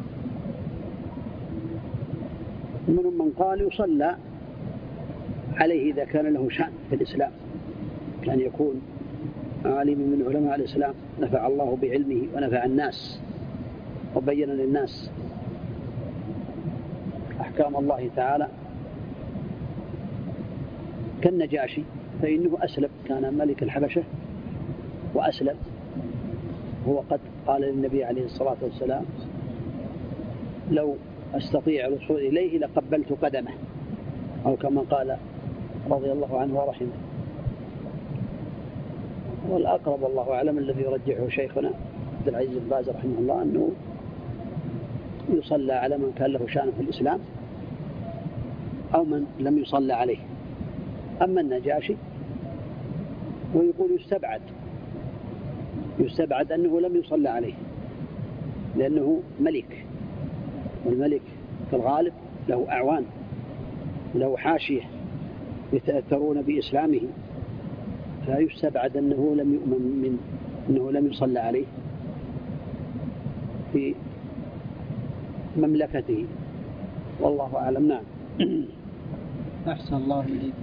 ومنهم من قال يصلى عليه إذا كان له شأن في الإسلام، كان يكون عالم من علماء الإسلام نفع الله بعلمه ونفع الناس وبين للناس أحكام الله تعالى، كالنجاشي فإنه أسلم، كان ملك الحبشة وأسلم، هو قد قال للنبي عليه الصلاة والسلام: لو أستطيع الوصول إليه لقبلت قدمه، أو كما قال رضي الله عنه ورحمه. والأقرب والله أعلم الذي يرجحه شيخنا عبد العزيز بن باز رحمه الله أنه يصلى على من كان له شأن في الإسلام أو من لم يصلى عليه. أما النجاشي ويقول يستبعد أنه لم يصلى عليه، لأنه ملك، والملك في الغالب له أعوان له حاشية يتأثرون بإسلامه، فيستبعد أنه لم يؤمن أنه لم يصلى عليه في مملكته، والله أعلم. نعم. أحسن الله إليك.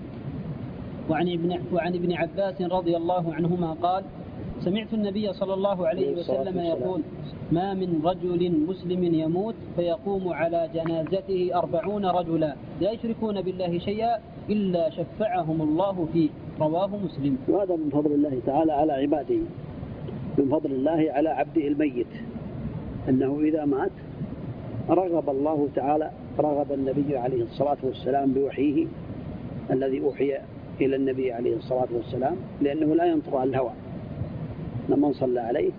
وعن ابن عباس رضي الله عنهما قال: سمعت النبي صلى الله عليه وسلم يقول: ما من رجل مسلم يموت فيقوم على جنازته 40 رجلا لا يشركون بالله شيئا إلا شفعهم الله فيه. رواه مسلم. وهذا من فضل الله تعالى على عباده، من فضل الله على عبده الميت، أنه إذا مات رغب النبي عليه الصلاة والسلام بوحيه الذي أوحي إلى النبي عليه الصلاة والسلام، لأنه لا ينطق عن الهوى. لمن صلى عليه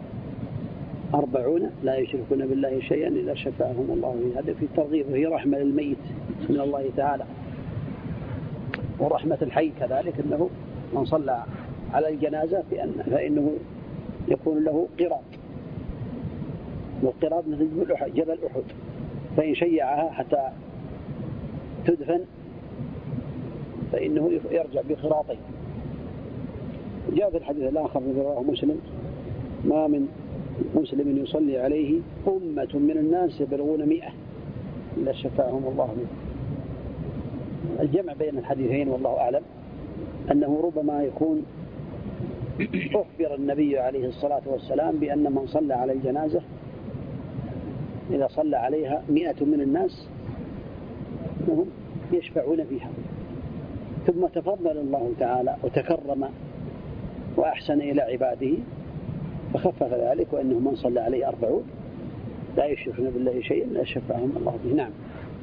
40 لا يشركون بالله شيئا إلا شفعهم الله فيه. هذا في الترغيب، وهي رحمة للميت من الله تعالى، ورحمة الحي كذلك، أنه من صلى على الجنازة فإنه يكون له قراط، والقراط مثل جبل أحد، فإن شيعها حتى تدفن فإنه يرجع بقراطين. جاء في الحديث الآخر الذي رواه مسلم: ما من مسلم يصلي عليه أمة من الناس يبلغون 100 إلا شفاهم الله منه. الجمع بين الحديثين والله أعلم أنه ربما يكون أخبر النبي عليه الصلاة والسلام بأن من صلى على الجنازة إذا صلى عليها 100 من الناس أنهم يشفعون فيها، ثم تفضل الله تعالى وتكرم وأحسن إلى عباده فخفف ذلك، وأنه من صلى عليه 40 لا يشركون بالله شيئا لا شفعهم الله به. نعم.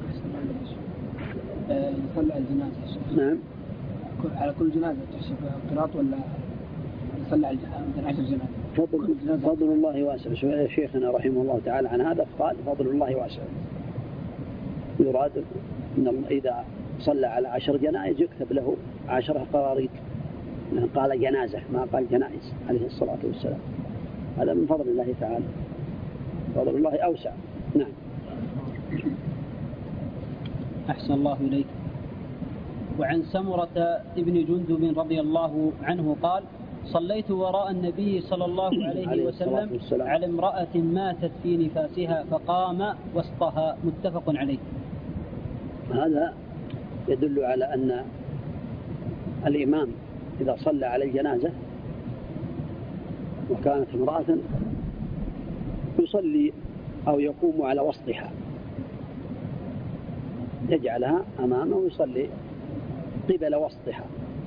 يصلى على الجنازة. نعم. على كل جنازة تحسب قراط ولا يصلى على 10 جنازة؟ فضل الله واسع. شيخنا رحمه الله تعالى عن هذا قال: فضل الله واسع. يراد أن إذا صلى على 10 جنائز يكتب له 10 قراريط. قال جنازة ما قال جنائز عليه الصلاة والسلام. هذا من فضل الله تعالى، فضل الله أوسع. نعم. أحسن الله إليك. وعن سمرة ابن جندب رضي الله عنه قال: صليت وراء النبي صلى الله عليه وسلم على امرأة ماتت في نفاسها فقام وسطها، متفق عليه. هذا يدل على أن الإمام إذا صلى على الجنازة وكانت امرأة يصلي أو يقوم على وسطها، يجعلها أمامه ويصلي قبل وسطها.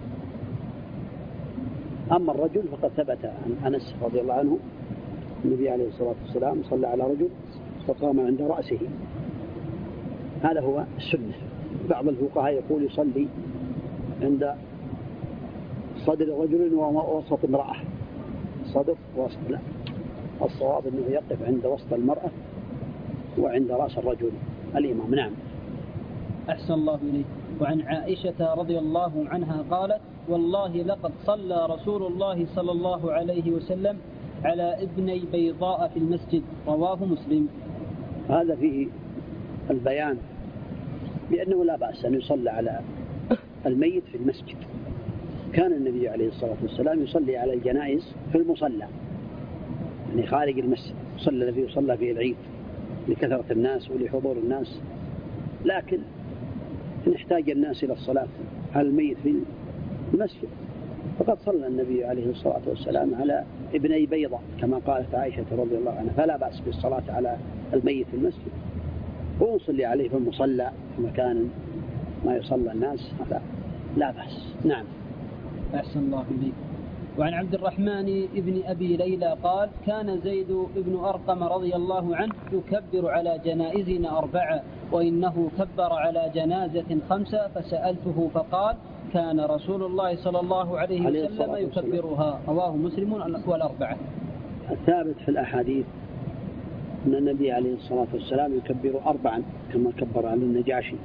أما الرجل فقد ثبت عن أنس رضي الله عنه النبي عليه الصلاة والسلام صلى على رجل فقام عند رأسه. هذا هو السنة. بعض الفقهاء يقول يصلي عند صدر رجل ووسط امرأة، صدر وسط. لا، الصواب أنه يقف عند وسط المرأة وعند رأس الرجل الإمام. نعم. أحسن الله إليك. وعن عائشة رضي الله عنها قالت: والله لقد صلى رسول الله صلى الله عليه وسلم على ابني بيضاء في المسجد، رواه مسلم. هذا فيه البيان بأنه لا بأس أن يصلى على الميت في المسجد. كان النبي عليه الصلاة والسلام يصلي على الجنائز في المصلى، يعني خارج المسجد، صلى الذي يصلى فيه العيد لكثرة الناس ولحضور الناس. لكن إن احتاج الناس إلى الصلاة على الميت في المسجد فقد صلى النبي عليه الصلاة والسلام على ابني بيضة كما قالت عائشة رضي الله عنها، فلا بأس بالصلاة على الميت في المسجد، ونصلي عليه في المصلى في مكان ما يصلى الناس، هذا لا بأس. نعم. أحسن الله إليك. وعن عبد الرحمن ابن أبي ليلى قال: كان زيد بن أرقم رضي الله عنه يكبر على جنائزنا 4 وإنه كبر على جنازة 5 فسألته فقال: كان رسول الله صلى الله عليه وسلم يكبرها، رواه مسلم والأربعة. الثابت في الأحاديث أن النبي عليه الصلاة والسلام يكبر 4 كما كبر على النجاشي.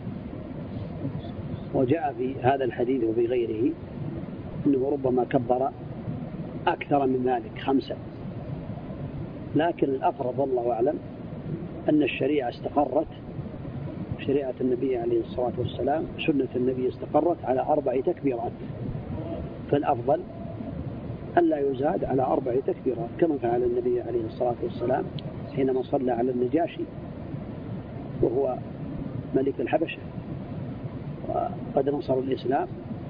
وجاء في هذا الحديث وفي غيره أنه ربما كبر أكثر من ذلك 5، لكن الأقرب والله أعلم أن الشريعة استقرت، شريعة النبي عليه الصلاة والسلام سنة النبي استقرت على 4 تكبيرات، فالأفضل ألا يزاد على 4 تكبيرات كما فعل النبي عليه الصلاة والسلام حينما صلى على النجاشي وهو ملك الحبشة وقد نصر الإسلام،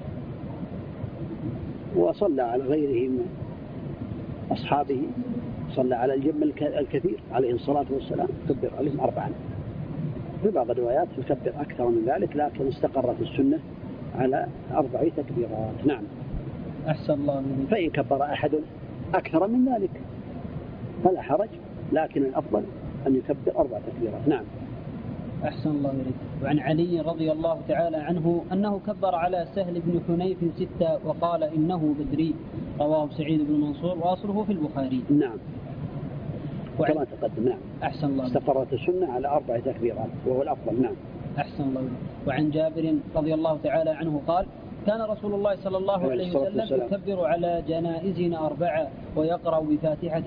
وصلى على غيره من أصحابه، صلى على الجم الكثير عليه الصلاة والسلام كبر عليهم 4. في بعض الروايات يكبر أكثر من ذلك، لكن استقرت السنة على 4 تكبيرات. نعم. أحسن الله إليك. فإن كبر أحد أكثر من ذلك فلا حرج، لكن الأفضل أن يكبر 4 تكبيرات. نعم. أحسن الله إليك. وعن علي رضي الله تعالى عنه أنه كبر على سهل بن حنيف 6 وقال: إنه بدري، رواه سعيد بن منصور وأصله في البخاري. نعم. كما تقدم. نعم. أحسن الله. استقرت السنة على 4 تكبيرات وهو الأفضل. نعم. أحسن الله. وعن جابر رضي الله تعالى عنه قال: كان رسول الله صلى الله عليه وسلم يكبر على جنائزنا 4 ويقرأ بفاتحة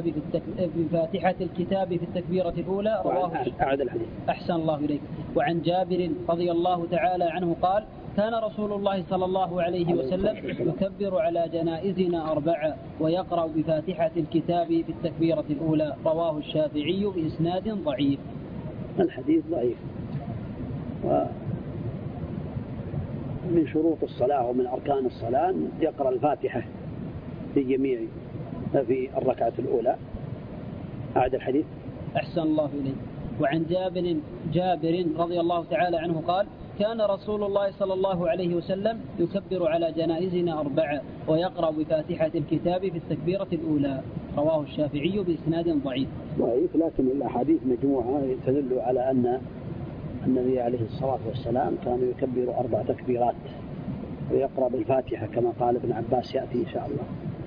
الكتاب في التكبيرة الأولى. رواه أعد الحديث. أحسن الله إليك. وعن جابر رضي الله تعالى عنه قال كان رسول الله صلى الله عليه وسلم يكبر على جنائزنا 4 ويقرأ بفاتحة الكتاب في التكبيرة الأولى. رواه الشافعي بإسناد ضعيف. الحديث ضعيف. من شروط الصلاة ومن أركان الصلاة يقرأ الفاتحة في الركعة الأولى. أعد الحديث. أحسن الله إليك. وعن جابر رضي الله تعالى عنه قال كان رسول الله صلى الله عليه وسلم يكبر على جنائزنا 4 ويقرأ بفاتحة الكتاب في التكبيرة الأولى. رواه الشافعي بإسناد ضعيف. لكن الأحاديث مجموعة تدل على أن النبي عليه الصلاة والسلام كان يكبر 4 تكبيرات ويقرأ بالفاتحة كما قال ابن عباس يأتي إن شاء الله.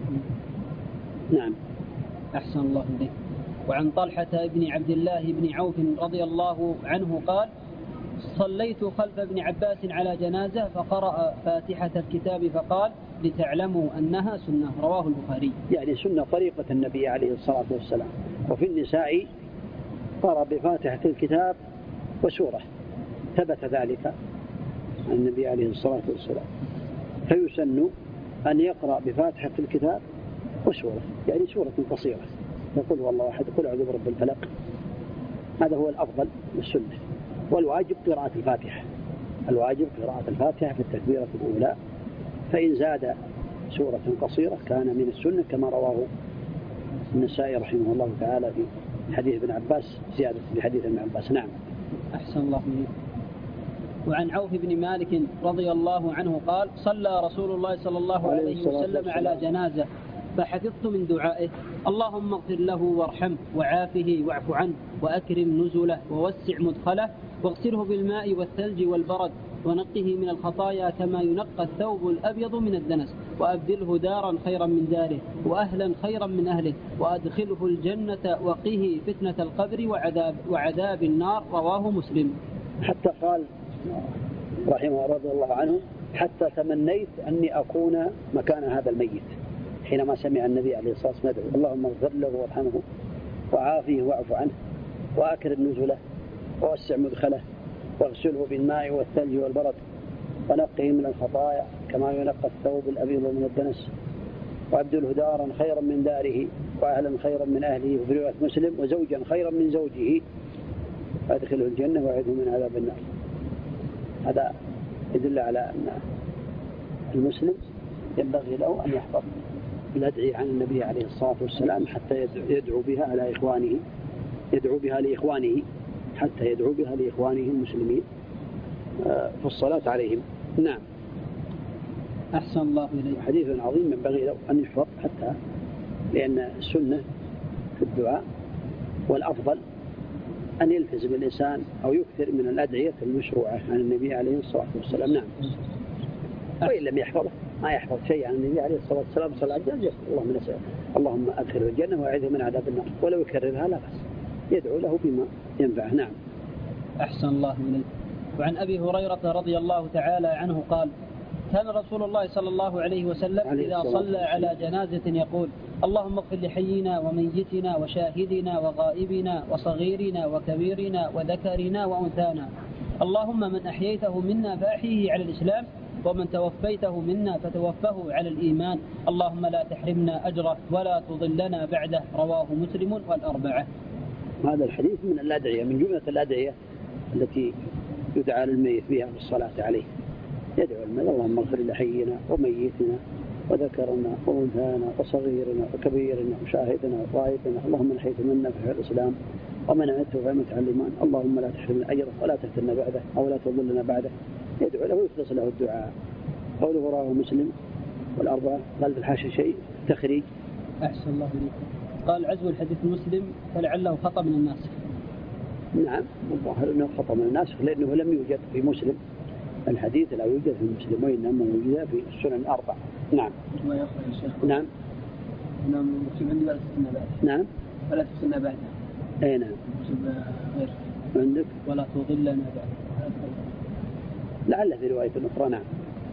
نعم. أحسن الله إليك. وعن طلحة بن عبد الله بن عوف رضي الله عنه قال صليت خلف ابن عباس على جنازة فقرأ فاتحة الكتاب فقال لتعلموا أنها سنة. رواه البخاري. يعني سنة طريقة النبي عليه الصلاة والسلام. وفي النساء قرأ بفاتحة الكتاب وسورة ثبت ذلك عن النبي عليه الصلاة والسلام. فيسن أن يقرأ بفاتحة الكتاب وسورة، يعني سورة قصيرة، يقول والله أحد قل أعوذ برب الفلق. هذا هو الأفضل والسنة. والواجب قراءة الفاتحة. الواجب قراءة الفاتحة في التكبيرة الأولى. فإن زاد سورة قصيرة كان من السنة كما رواه النسائي رحمه الله تعالى في حديث ابن عباس، زيادة في حديث ابن عباس. نعم. أحسن الله إليك. وعن عوف بن مالك رضي الله عنه قال صلى رسول الله صلى الله عليه وسلم على جنازة فحفظت من دعائه اللهم اغفر له وارحمه وعافه واعف عنه وأكرم نزله ووسع مدخله واغسله بالماء والثلج والبرد ونقه من الخطايا كما ينقى الثوب الأبيض من الدنس وأبدله دارا خيرا من داره وأهلا خيرا من أهله وأدخله الجنة وقه فتنة القبر وعذاب النار. رواه مسلم. حتى قال رحمه رضي الله عنه حتى تمنيت أني أكون مكان هذا الميت حينما سمع النبي عليه الصلاة والسلام يدعو اللهم اغفر له وارحمه وعافيه واعف عنه وأكرم نزله ووسع مدخله واغسله بالماء والثلج والبرد ونقه من الخطايا كما ينقى الثوب الأبيض من الدنس وأبدله دارا خيرا من داره وأهلا خيرا من أهله وفي رواية مسلم وزوجا خيرا من زوجه وأدخله الجنة وأعيذه من عذاب النار. هذا يدل على أن المسلم ينبغي له أن يحفظ الأدعية عن النبي عليه الصلاة والسلام حتى يدعو بها على إخوانه، يدعو بها لإخوانه حتى يدعو بها لإخوانه المسلمين في الصلاة عليهم. نعم. أحسن الله إليك. حديث عظيم ينبغي له أن يحفظ حتى لأن السنة في الدعاء والأفضل أن يلتزم الإنسان أو يكثر من الأدعية المشروعة عن النبي عليه الصلاة والسلام. نعم. وإن لم يحفظه ما يحفظ شيء عن النبي عليه الصلاة والسلام صلى الله عليه وسلم اللهم أدخله الجنة وأعيذه من عذاب النار ولو يكررها لا بأس يدعو له بما ينفعه. نعم. أحسن الله إليك. وعن أبي هريرة رضي الله تعالى عنه قال كان رسول الله صلى الله عليه وسلم إذا صلى على جنازة يقول اللهم اغفر لحينا وميتنا وشاهدنا وغائبنا وصغيرنا وكبيرنا وذكرنا وأنثانا اللهم من أحييته منا فأحيه على الإسلام ومن توفيته منا فتوفه على الإيمان اللهم لا تحرمنا أجره ولا تضلنا بعده. رواه مسلم والأربعة. هذا الحديث من الأدعية من جملة الأدعية التي يدعى للميت بها بالصلاة عليه. يدعو الميت اللهم اغفر لحينا وميتنا وذكرنا وأنثانا وصغيرنا وكبيرنا وشاهدنا وغائبنا اللهم من حيث منا فحيى الإسلام ومن أمته فأمته على الإيمان اللهم لا تحرمنا أجره ولا تفتنا بعده أو لا تضلنا بعده. يدعو له ويخلص له الدعاء. قوله رواه مسلم والأربعة. قال في الحاشية شيء تخريج. أحسن الله إليك. قال عزو الحديث مسلم فلعله خطأ من الناس. نعم الظاهر أنه خطأ من الناس لأنه لم يوجد في مسلم الحديث لا يوجد في مسلم وإنما يوجد في السنن الأربع. نعم. نعم. نعم. عندي ولا تسنى بعد. نعم. ولا تسنى بعد. أي نعم. غير. عندك. ولا تضلنا بعد. لعل في رواية أخرى. نعم.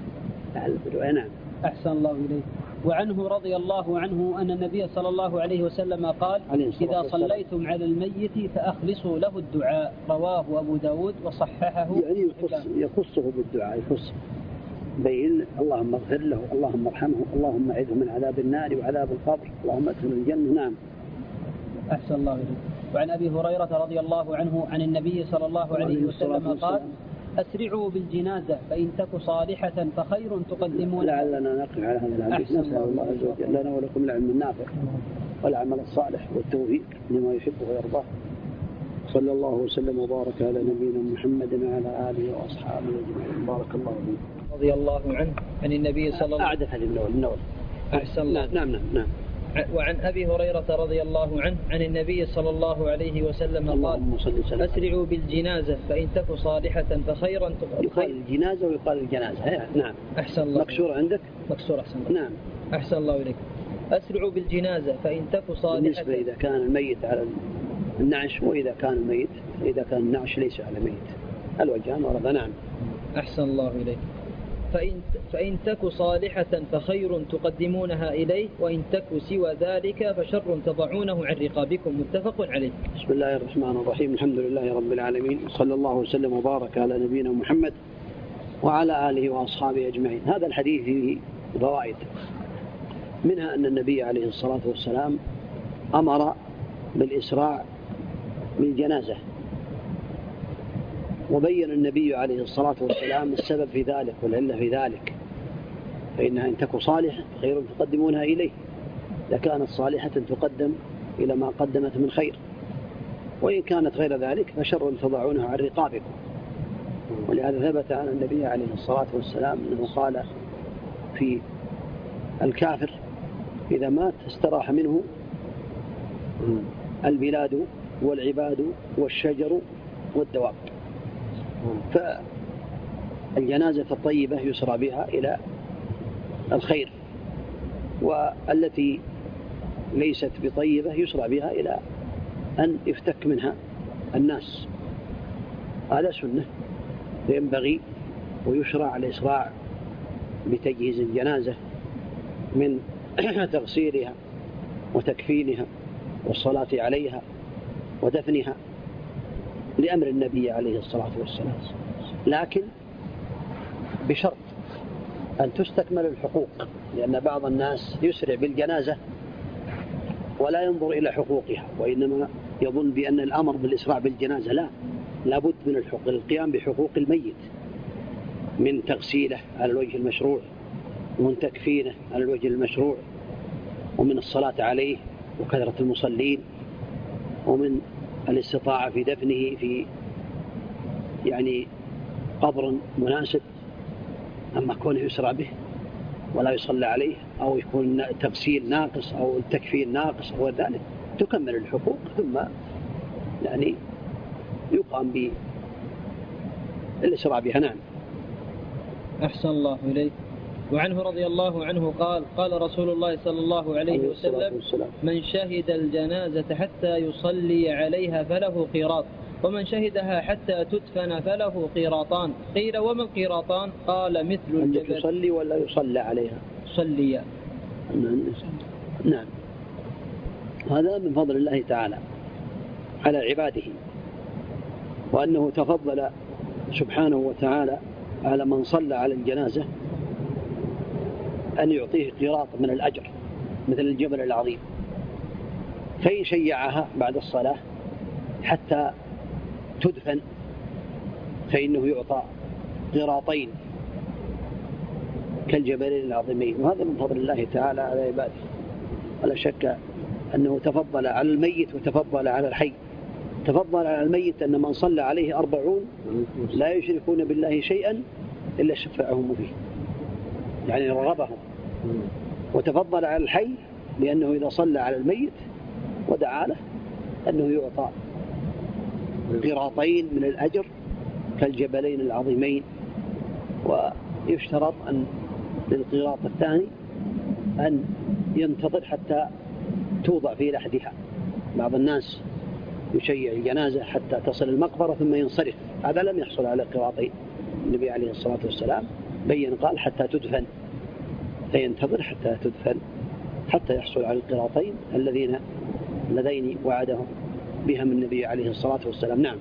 نعم. أحسن الله إليك. وعنه رضي الله عنه أن النبي صلى الله عليه وسلم قال: إذا صليتم على الميت فأخلصوا له الدعاء. رواه أبو داود وصححه. يعني يخصه بالدعاء، يخص بين اللهم اغفر له، اللهم ارحمه، اللهم اعذه من عذاب النار وعذاب القبر، اللهم ادخله الجنة. نعم. أحسن الله إليك. وعن أبي هريرة رضي الله عنه عن النبي صلى الله عليه وسلم قال: أسرعوا بالجنازة فإن تك صالحة فخير تقدمون. لعلنا نقف على هذا الحديث. نسأل الله عز وجل لنا ولكم العلم النافع والعمل الصالح والتوفيق لما يحبه ويرضاه. صلى الله وسلم وبارك على نبينا محمد وعلى آله وأصحابه أجمعين. بارك الله فيكم. رضي الله عنه عن النبي صلى الله عليه وسلم. أعدف النول. أحسن الله. نعم. وعن أبي هريرة رضي الله عنه عن النبي صلى الله عليه وسلم قال: أسرعوا بالجنازة فإن تك صالحة فخيرا تقدمون. يقال الجنازة ويقال الجنازة. نعم. أحسن الله. مكسور عندك؟ مكسور. أحسن الله. نعم. أحسن الله إليك. أسرعوا بالجنازة فإن تك صالحة. بالنسبة إذا كان الميت على النعش، وإذا كان الميت إذا كان النعش ليس على ميت، الوجهان ورد. نعم. أحسن الله إليك. فإن تك صالحة فخير تقدمونها إليه، وإن تك سوى ذلك فشر تضعونه عن رقابكم. متفق عليه. بسم الله الرحمن الرحيم. الحمد لله رب العالمين، صلى الله وسلم وبارك على نبينا محمد وعلى آله وأصحابه أجمعين. هذا الحديث فيه فوائد، منها أن النبي عليه الصلاة والسلام أمر بالإسراع بالجنازة، وبين النبي عليه الصلاة والسلام السبب في ذلك والعلة في ذلك، فإنها إن تك صالحة خير تقدمونها إليه، إذا كانت صالحة تقدم إلى ما قدمت من خير، وإن كانت غير ذلك فشر تضعونها عن رقابكم. ولهذا ثبت عن النبي عليه الصلاة والسلام أنه قال في الكافر إذا مات استراح منه البلاد والعباد والشجر والدواب. فالجنازة الطيبة يسرى بها إلى الخير، والتي ليست بطيبة يسرى بها إلى أن يفتك منها الناس. هذا سنة، ينبغي ويشرع الإسراع بتجهيز الجنازة من تغسيلها وتكفينها والصلاة عليها ودفنها لأمر النبي عليه الصلاة والسلام، لكن بشرط أن تستكمل الحقوق، لأن بعض الناس يسرع بالجنازة ولا ينظر إلى حقوقها، وإنما يظن بأن الأمر بالإسراع بالجنازة لا بد من القيام بحقوق الميت، من تغسيله على الوجه المشروع، ومن تكفينه على الوجه المشروع، ومن الصلاة عليه وكثرة المصلين، ومن الاستطاعة في دفنه في قبر مناسب. أما كونه يسرع به ولا يصلى عليه، أو يكون تغسيل ناقص أو التكفين ناقص أو ذلك، تكمل الحقوق ثم يقام بالإسراع بها. نعم. أحسن الله إليك. وعنه رضي الله عنه قال: قال رسول الله صلى الله عليه وسلم: من شهد الجنازة حتى يصلي عليها فله قيراط، ومن شهدها حتى تدفن فله قيراطان. قيل: وما القيراطان؟ قال: مثل الجبل. يصلي ولا يصلى عليها؟ صلي. نعم. هذا من فضل الله تعالى على عباده، وأنه تفضل سبحانه وتعالى على من صلى على الجنازة أن يعطيه قيراط من الأجر مثل الجبل العظيم. فإن شيعها بعد الصلاة حتى تدفن فإنه يعطى قيراطين كالجبلين العظيمين. وهذا من فضل الله تعالى على عباده، ولا شك أنه تفضل على الميت وتفضل على الحي. تفضل على الميت أن من صلى عليه 40 لا يشركون بالله شيئا إلا شفعهم فيه، يعني رغبهم. وتفضل على الحي لأنه إذا صلى على الميت ودعا له أنه يعطى قيراطين من الأجر كالجبلين العظيمين. ويشترط أن للقيراط الثاني أن ينتظر حتى توضع في لحدها. بعض الناس يشيع الجنازة حتى تصل المقبرة ثم ينصرف، هذا لم يحصل على قيراطين. النبي عليه الصلاة والسلام بين قال حتى تدفن، فينتظر حتى تدفن حتى يحصل على القراطين اللذين وعدهم بهم النبي عليه الصلاة والسلام. نعم.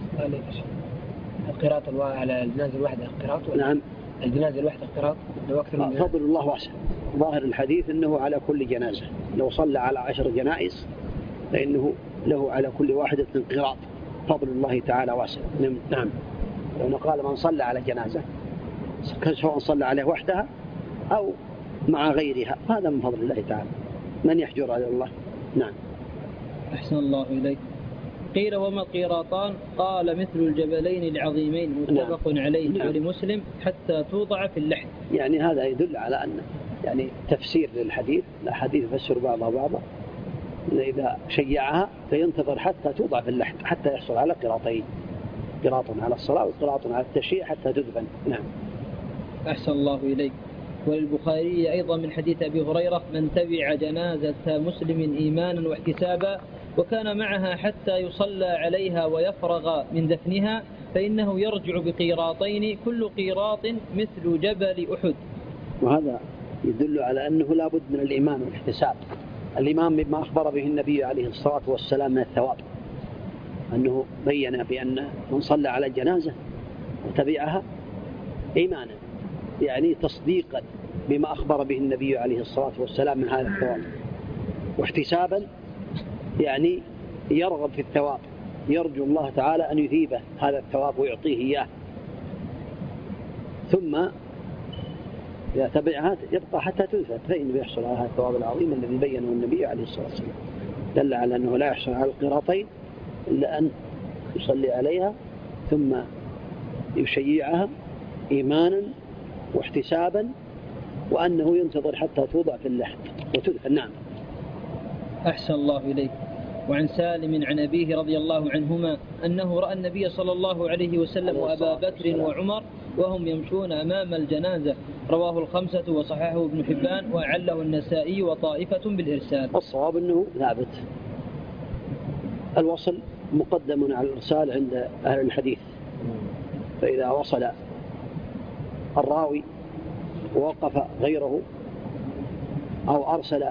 القراط على الجنازة الواحدة قراط؟ نعم. الجنازة الواحدة قراط لو أكثر من فضل الله واسع. ظاهر الحديث أنه على كل جنازة، لو صلى على 10 جنائز فإنه له على كل واحدة قراط. فضل الله تعالى واسع. نعم. لأنه قال من صلى على جنازة سواء صلى عليه وحدها أو مع غيرها، هذا من فضل الله تعالى، من يحجر على الله. نعم. أحسن الله إليك. قيل وما القيراطان؟ قال مثل الجبلين العظيمين، متفق عليه. نعم. ولمسلم حتى توضع في اللحد. يعني هذا يدل على أن يعني تفسير للحديث، الحديث يفسر بعضها بعضا، إذا شيعها فينتظر حتى توضع في اللحد حتى يحصل على قراطين، قراط على الصلاة وقراط على التشييع حتى تدفن. نعم. أحسن الله إليك. وللبخاري أيضا من حديث أبي هريرة: من تبع جنازة مسلم إيمانا واحتسابا وكان معها حتى يصلى عليها ويفرغ من دفنها فإنه يرجع بقيراطين كل قيراط مثل جبل أحد. وهذا يدل على أنه لا بد من الإيمان والاحتساب. الإيمان بما أخبر به النبي عليه الصلاة والسلام من الثواب، أنه بين بأن من صلى على الجنازة وتبعها إيمانا، يعني تصديقا بما أخبر به النبي عليه الصلاة والسلام من هذا الثواب، واحتسابا يعني يرغب في الثواب، يرجو الله تعالى أن يثيبه هذا الثواب ويعطيه إياه. ثم إذا تبعها يبقى حتى تدفن فإنه يحصل على هذا الثواب العظيم الذي بينه النبي عليه الصلاة والسلام. دل على أنه لا يحصل على القراطين إلا أن يصلي عليها ثم يشيعها إيمانا واحتسابا، وأنه ينتظر حتى توضع في اللحد وتدفن. نعم. أحسن الله إليك. وعن سالم عن أبيه رضي الله عنهما أنه رأى النبي صلى الله عليه وسلم وأبا بكر وعمر وهم يمشون أمام الجنازة. رواه الخمسة وصححه ابن حبان وأعله النسائي وطائفة بالإرسال. الصواب أنه ثابت. الوصل مقدم على الإرسال عند أهل الحديث، فإذا وصل الراوي ووقف غيره أو أرسل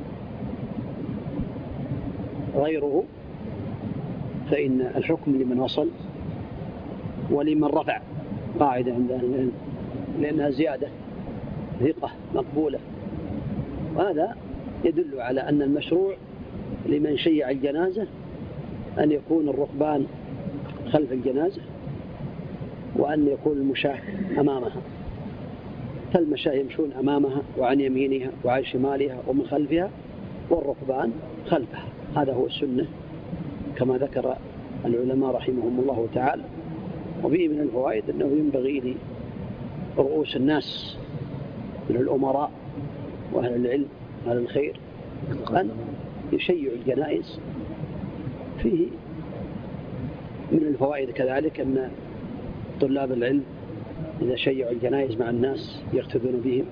غيره فإن الحكم لمن وصل ولمن رفع، قاعدة عند أهل العلم، لأنها زيادة ثقة مقبولة. وهذا يدل على أن المشروع لمن شيع الجنازة أن يكون الركبان خلف الجنازة وأن يكون المشاة أمامها، فالمشاة يمشون أمامها وعن يمينها وعن شمالها ومن خلفها، والركبان خلفها. هذا هو السنة كما ذكر العلماء رحمهم الله تعالى. وفيه من الفوائد أنه ينبغي لرؤوس الناس من الأمراء وأهل العلم وأهل الخير أن يشيعوا الجنائز. فيه من الفوائد كذلك أن طلاب العلم إذا شيعوا الجنائز مع الناس يقتدون بهم،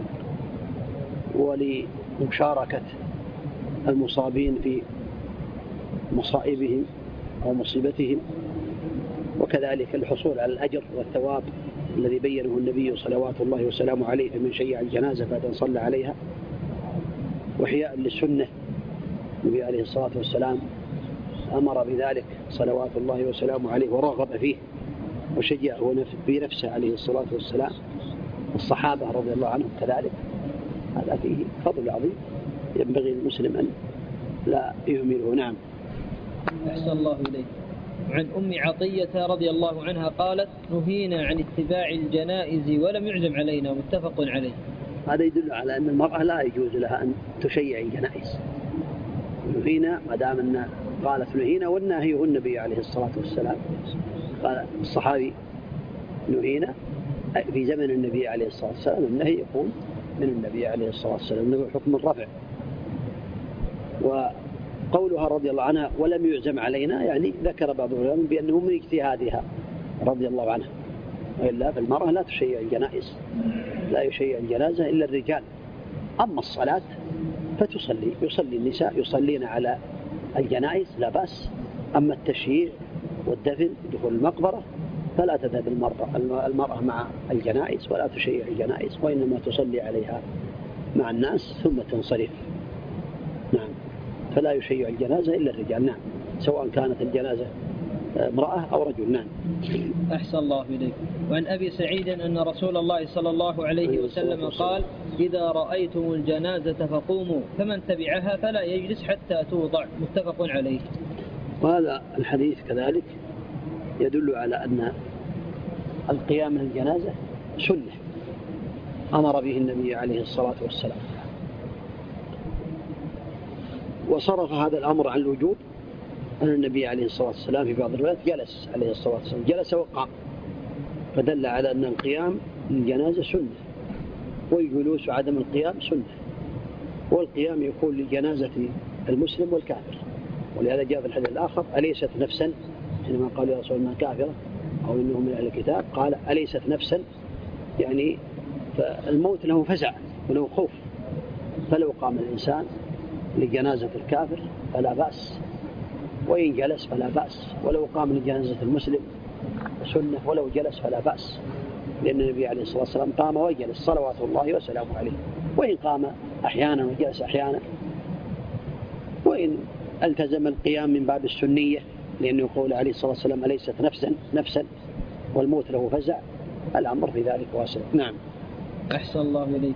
ولمشاركة المصابين في مصائبهم أو مصيبتهم، وكذلك الحصول على الأجر والثواب الذي بينه النبي صلوات الله وسلامه عليه من شيع الجنازة بعد أن صلى عليها، وإحياء للسنة. النبي عليه الصلاة والسلام أمر بذلك صلوات الله وسلامه عليه ورغب فيه وشجعه بنفسه عليه الصلاة والسلام، الصحابة رضي الله عنهم كذلك. هذا فيه فضل عظيم ينبغي المسلم أن لا يهمله. نعم. أحسن الله إليك. عن أم عطية رضي الله عنها قالت: نهينا عن اتباع الجنائز ولم يعزم علينا. متفق عليه. هذا يدل على أن المرأة لا يجوز لها أن تشيع الجنائز. نهينا ما دام أن قالت نهينا، والنهي هو النبي عليه الصلاة والسلام. قال الصحابي نهينا في زمن النبي عليه الصلاة والسلام، النهي يكون من النبي عليه الصلاة والسلام، إنه حكم الرفع. وقولها رضي الله عنها ولم يعزم علينا، يعني ذكر بعض العلماء بأنه من اجتهادها رضي الله عنها، وإلا فالمرأة لا تشيع الجنائز، لا يشيع الجنازة إلا الرجال. أما الصلاة فتصلي، يصلي النساء يصلين على الجنائز لا بأس. أما التشييع والدفن دخول المقبرة فلا تذهب المرأة مع الجنائز ولا تشيع الجنائز، وإنما تصلي عليها مع الناس ثم تنصرف. نعم، فلا يشيع الجنازة إلا الرجال. نعم، سواء كانت الجنازة امرأة أو رجل. نعم. أحسن الله إليك. وعن أبي سعيد أن رسول الله صلى الله عليه وسلم قال: إذا رأيتم الجنازة فقوموا، فمن تبعها فلا يجلس حتى توضع. متفق عليه. وهذا الحديث كذلك يدل على أن القيام من الجنازة سنة أمر به النبي عليه الصلاة والسلام، وصرف هذا الأمر عن الوجوب أن النبي عليه الصلاة والسلام في بعض الروايات جلس عليه الصلاة والسلام، جلس وقام، فدل على أن القيام من الجنازة سنة، والجلوس عدم القيام سنة. والقيام يكون للجنازة المسلم والكافر، ولهذا جاء في الحديث الآخر: أليست نفسا، حينما قال يا رسول الله كافرة أو إنه من أهل الكتاب، قال: أليست نفسا، يعني فالموت له فزع وله خوف، فلو قام الإنسان لجنازة الكافر فلا بأس، وإن جلس فلا بأس، ولو قام لجنازة المسلم سنة، ولو جلس فلا بأس، لأن النبي عليه الصلاة والسلام قام وجلس صلوات الله وسلامه عليه، وإن قام أحيانا وجلس أحيانا، وإن التزم القيام من باب السنية، لأنه يقول عليه الصلاة والسلام: أليست نفسا والموت له فزع، الأمر في ذلك واسع. نعم. أحسن الله إليك.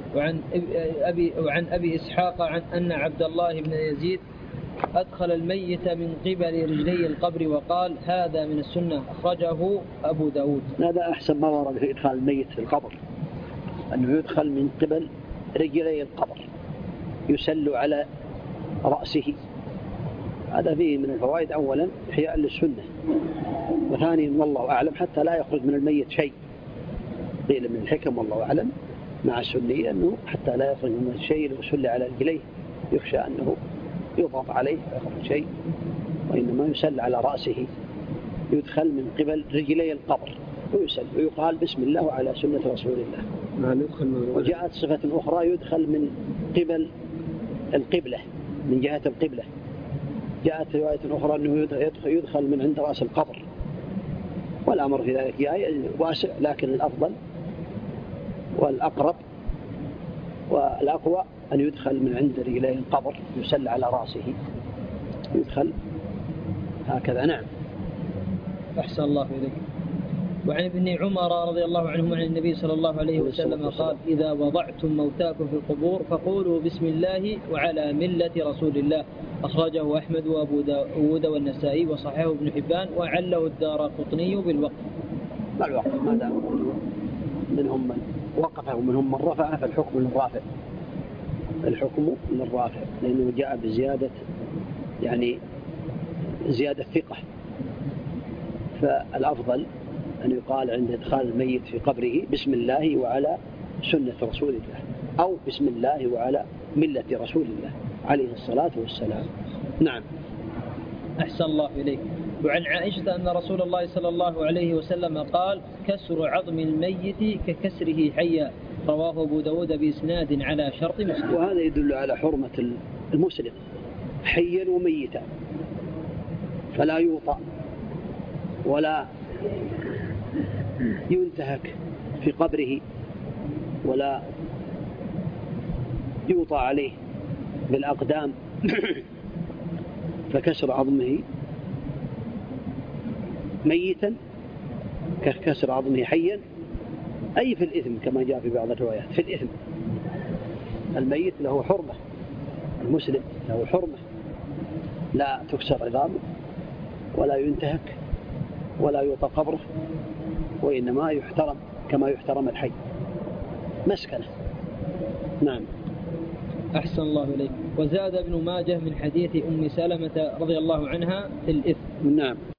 وعن أبي إسحاق عن أن عبد الله بن يزيد أدخل الميت من قبل رجلي القبر وقال: هذا من السنة، أخرجه أبو داود. هذا أحسن ما ورد في إدخال الميت في القبر، أنه يدخل من قبل رجلي القبر، يسل على رأسه. هذا فيه من الفوائد: أولا إحياء للسنة، وثانيا والله أعلم حتى لا يخرج من الميت شيء. قيل من الحكم والله أعلم مع السنية أنه حتى لا يخرج من الشيء لو سل على رجليه يخشى أنه يضغط عليه فيخرج شيء، وإنما يسل على رأسه، يدخل من قبل رجلي القبر ويسل، ويقال بسم الله وعلى سنة رسول الله. وجاءت صفة أخرى: يدخل من قبل القبلة، من جهة القبلة. جاءت رواية أخرى أنه يدخل من عند رأس القبر، والأمر في ذلك جاء واسع، لكن الأفضل والأقرب والأقوى أن يدخل من عند رجلي القبر، يسل على رأسه، يدخل هكذا. نعم. أحسن الله إليك. وعن ابن عمر رضي الله عنهما عن النبي صلى الله عليه وسلم قال: إذا وضعتم موتاكم في القبور فقولوا بسم الله وعلى ملة رسول الله. أخرجه أحمد وأبو داود والنسائي وصححه ابن حبان، وعله الدارقطني بالوقف. ما الوقف؟ ما دام منهم من وقفه ومنهم من رفعه، فالحكم للرافع، الحكم للرافع، لأنه جاء بزيادة، يعني زيادة ثقة. فالأفضل أن يقال عند إدخال الميت في قبره: بسم الله وعلى سنة رسول الله، أو بسم الله وعلى ملة رسول الله عليه الصلاة والسلام. نعم. أحسن الله إليك. وعن عائشة أن رسول الله صلى الله عليه وسلم قال: كسر عظم الميت ككسره حيا. رواه أبو داود بإسناد على شرط مسلم. وهذا يدل على حرمة المسلم حيا وميتا، فلا يوطأ ولا ينتهك في قبره، ولا يوطأ عليه بالأقدام، فكسر عظمه ميتا ككسر عظمه حيا، أي في الإثم، كما جاء في بعض الروايات في الإثم. الميت له حرمة، المسلم له حرمة، لا تكسر عظامه ولا ينتهك ولا يوطأ قبره، وإنما يحترم كما يحترم الحي، مسكنه. نعم. أحسن الله إليك. وزاد ابن ماجه من حديث أم سلمة رضي الله عنها في الإثم. نعم.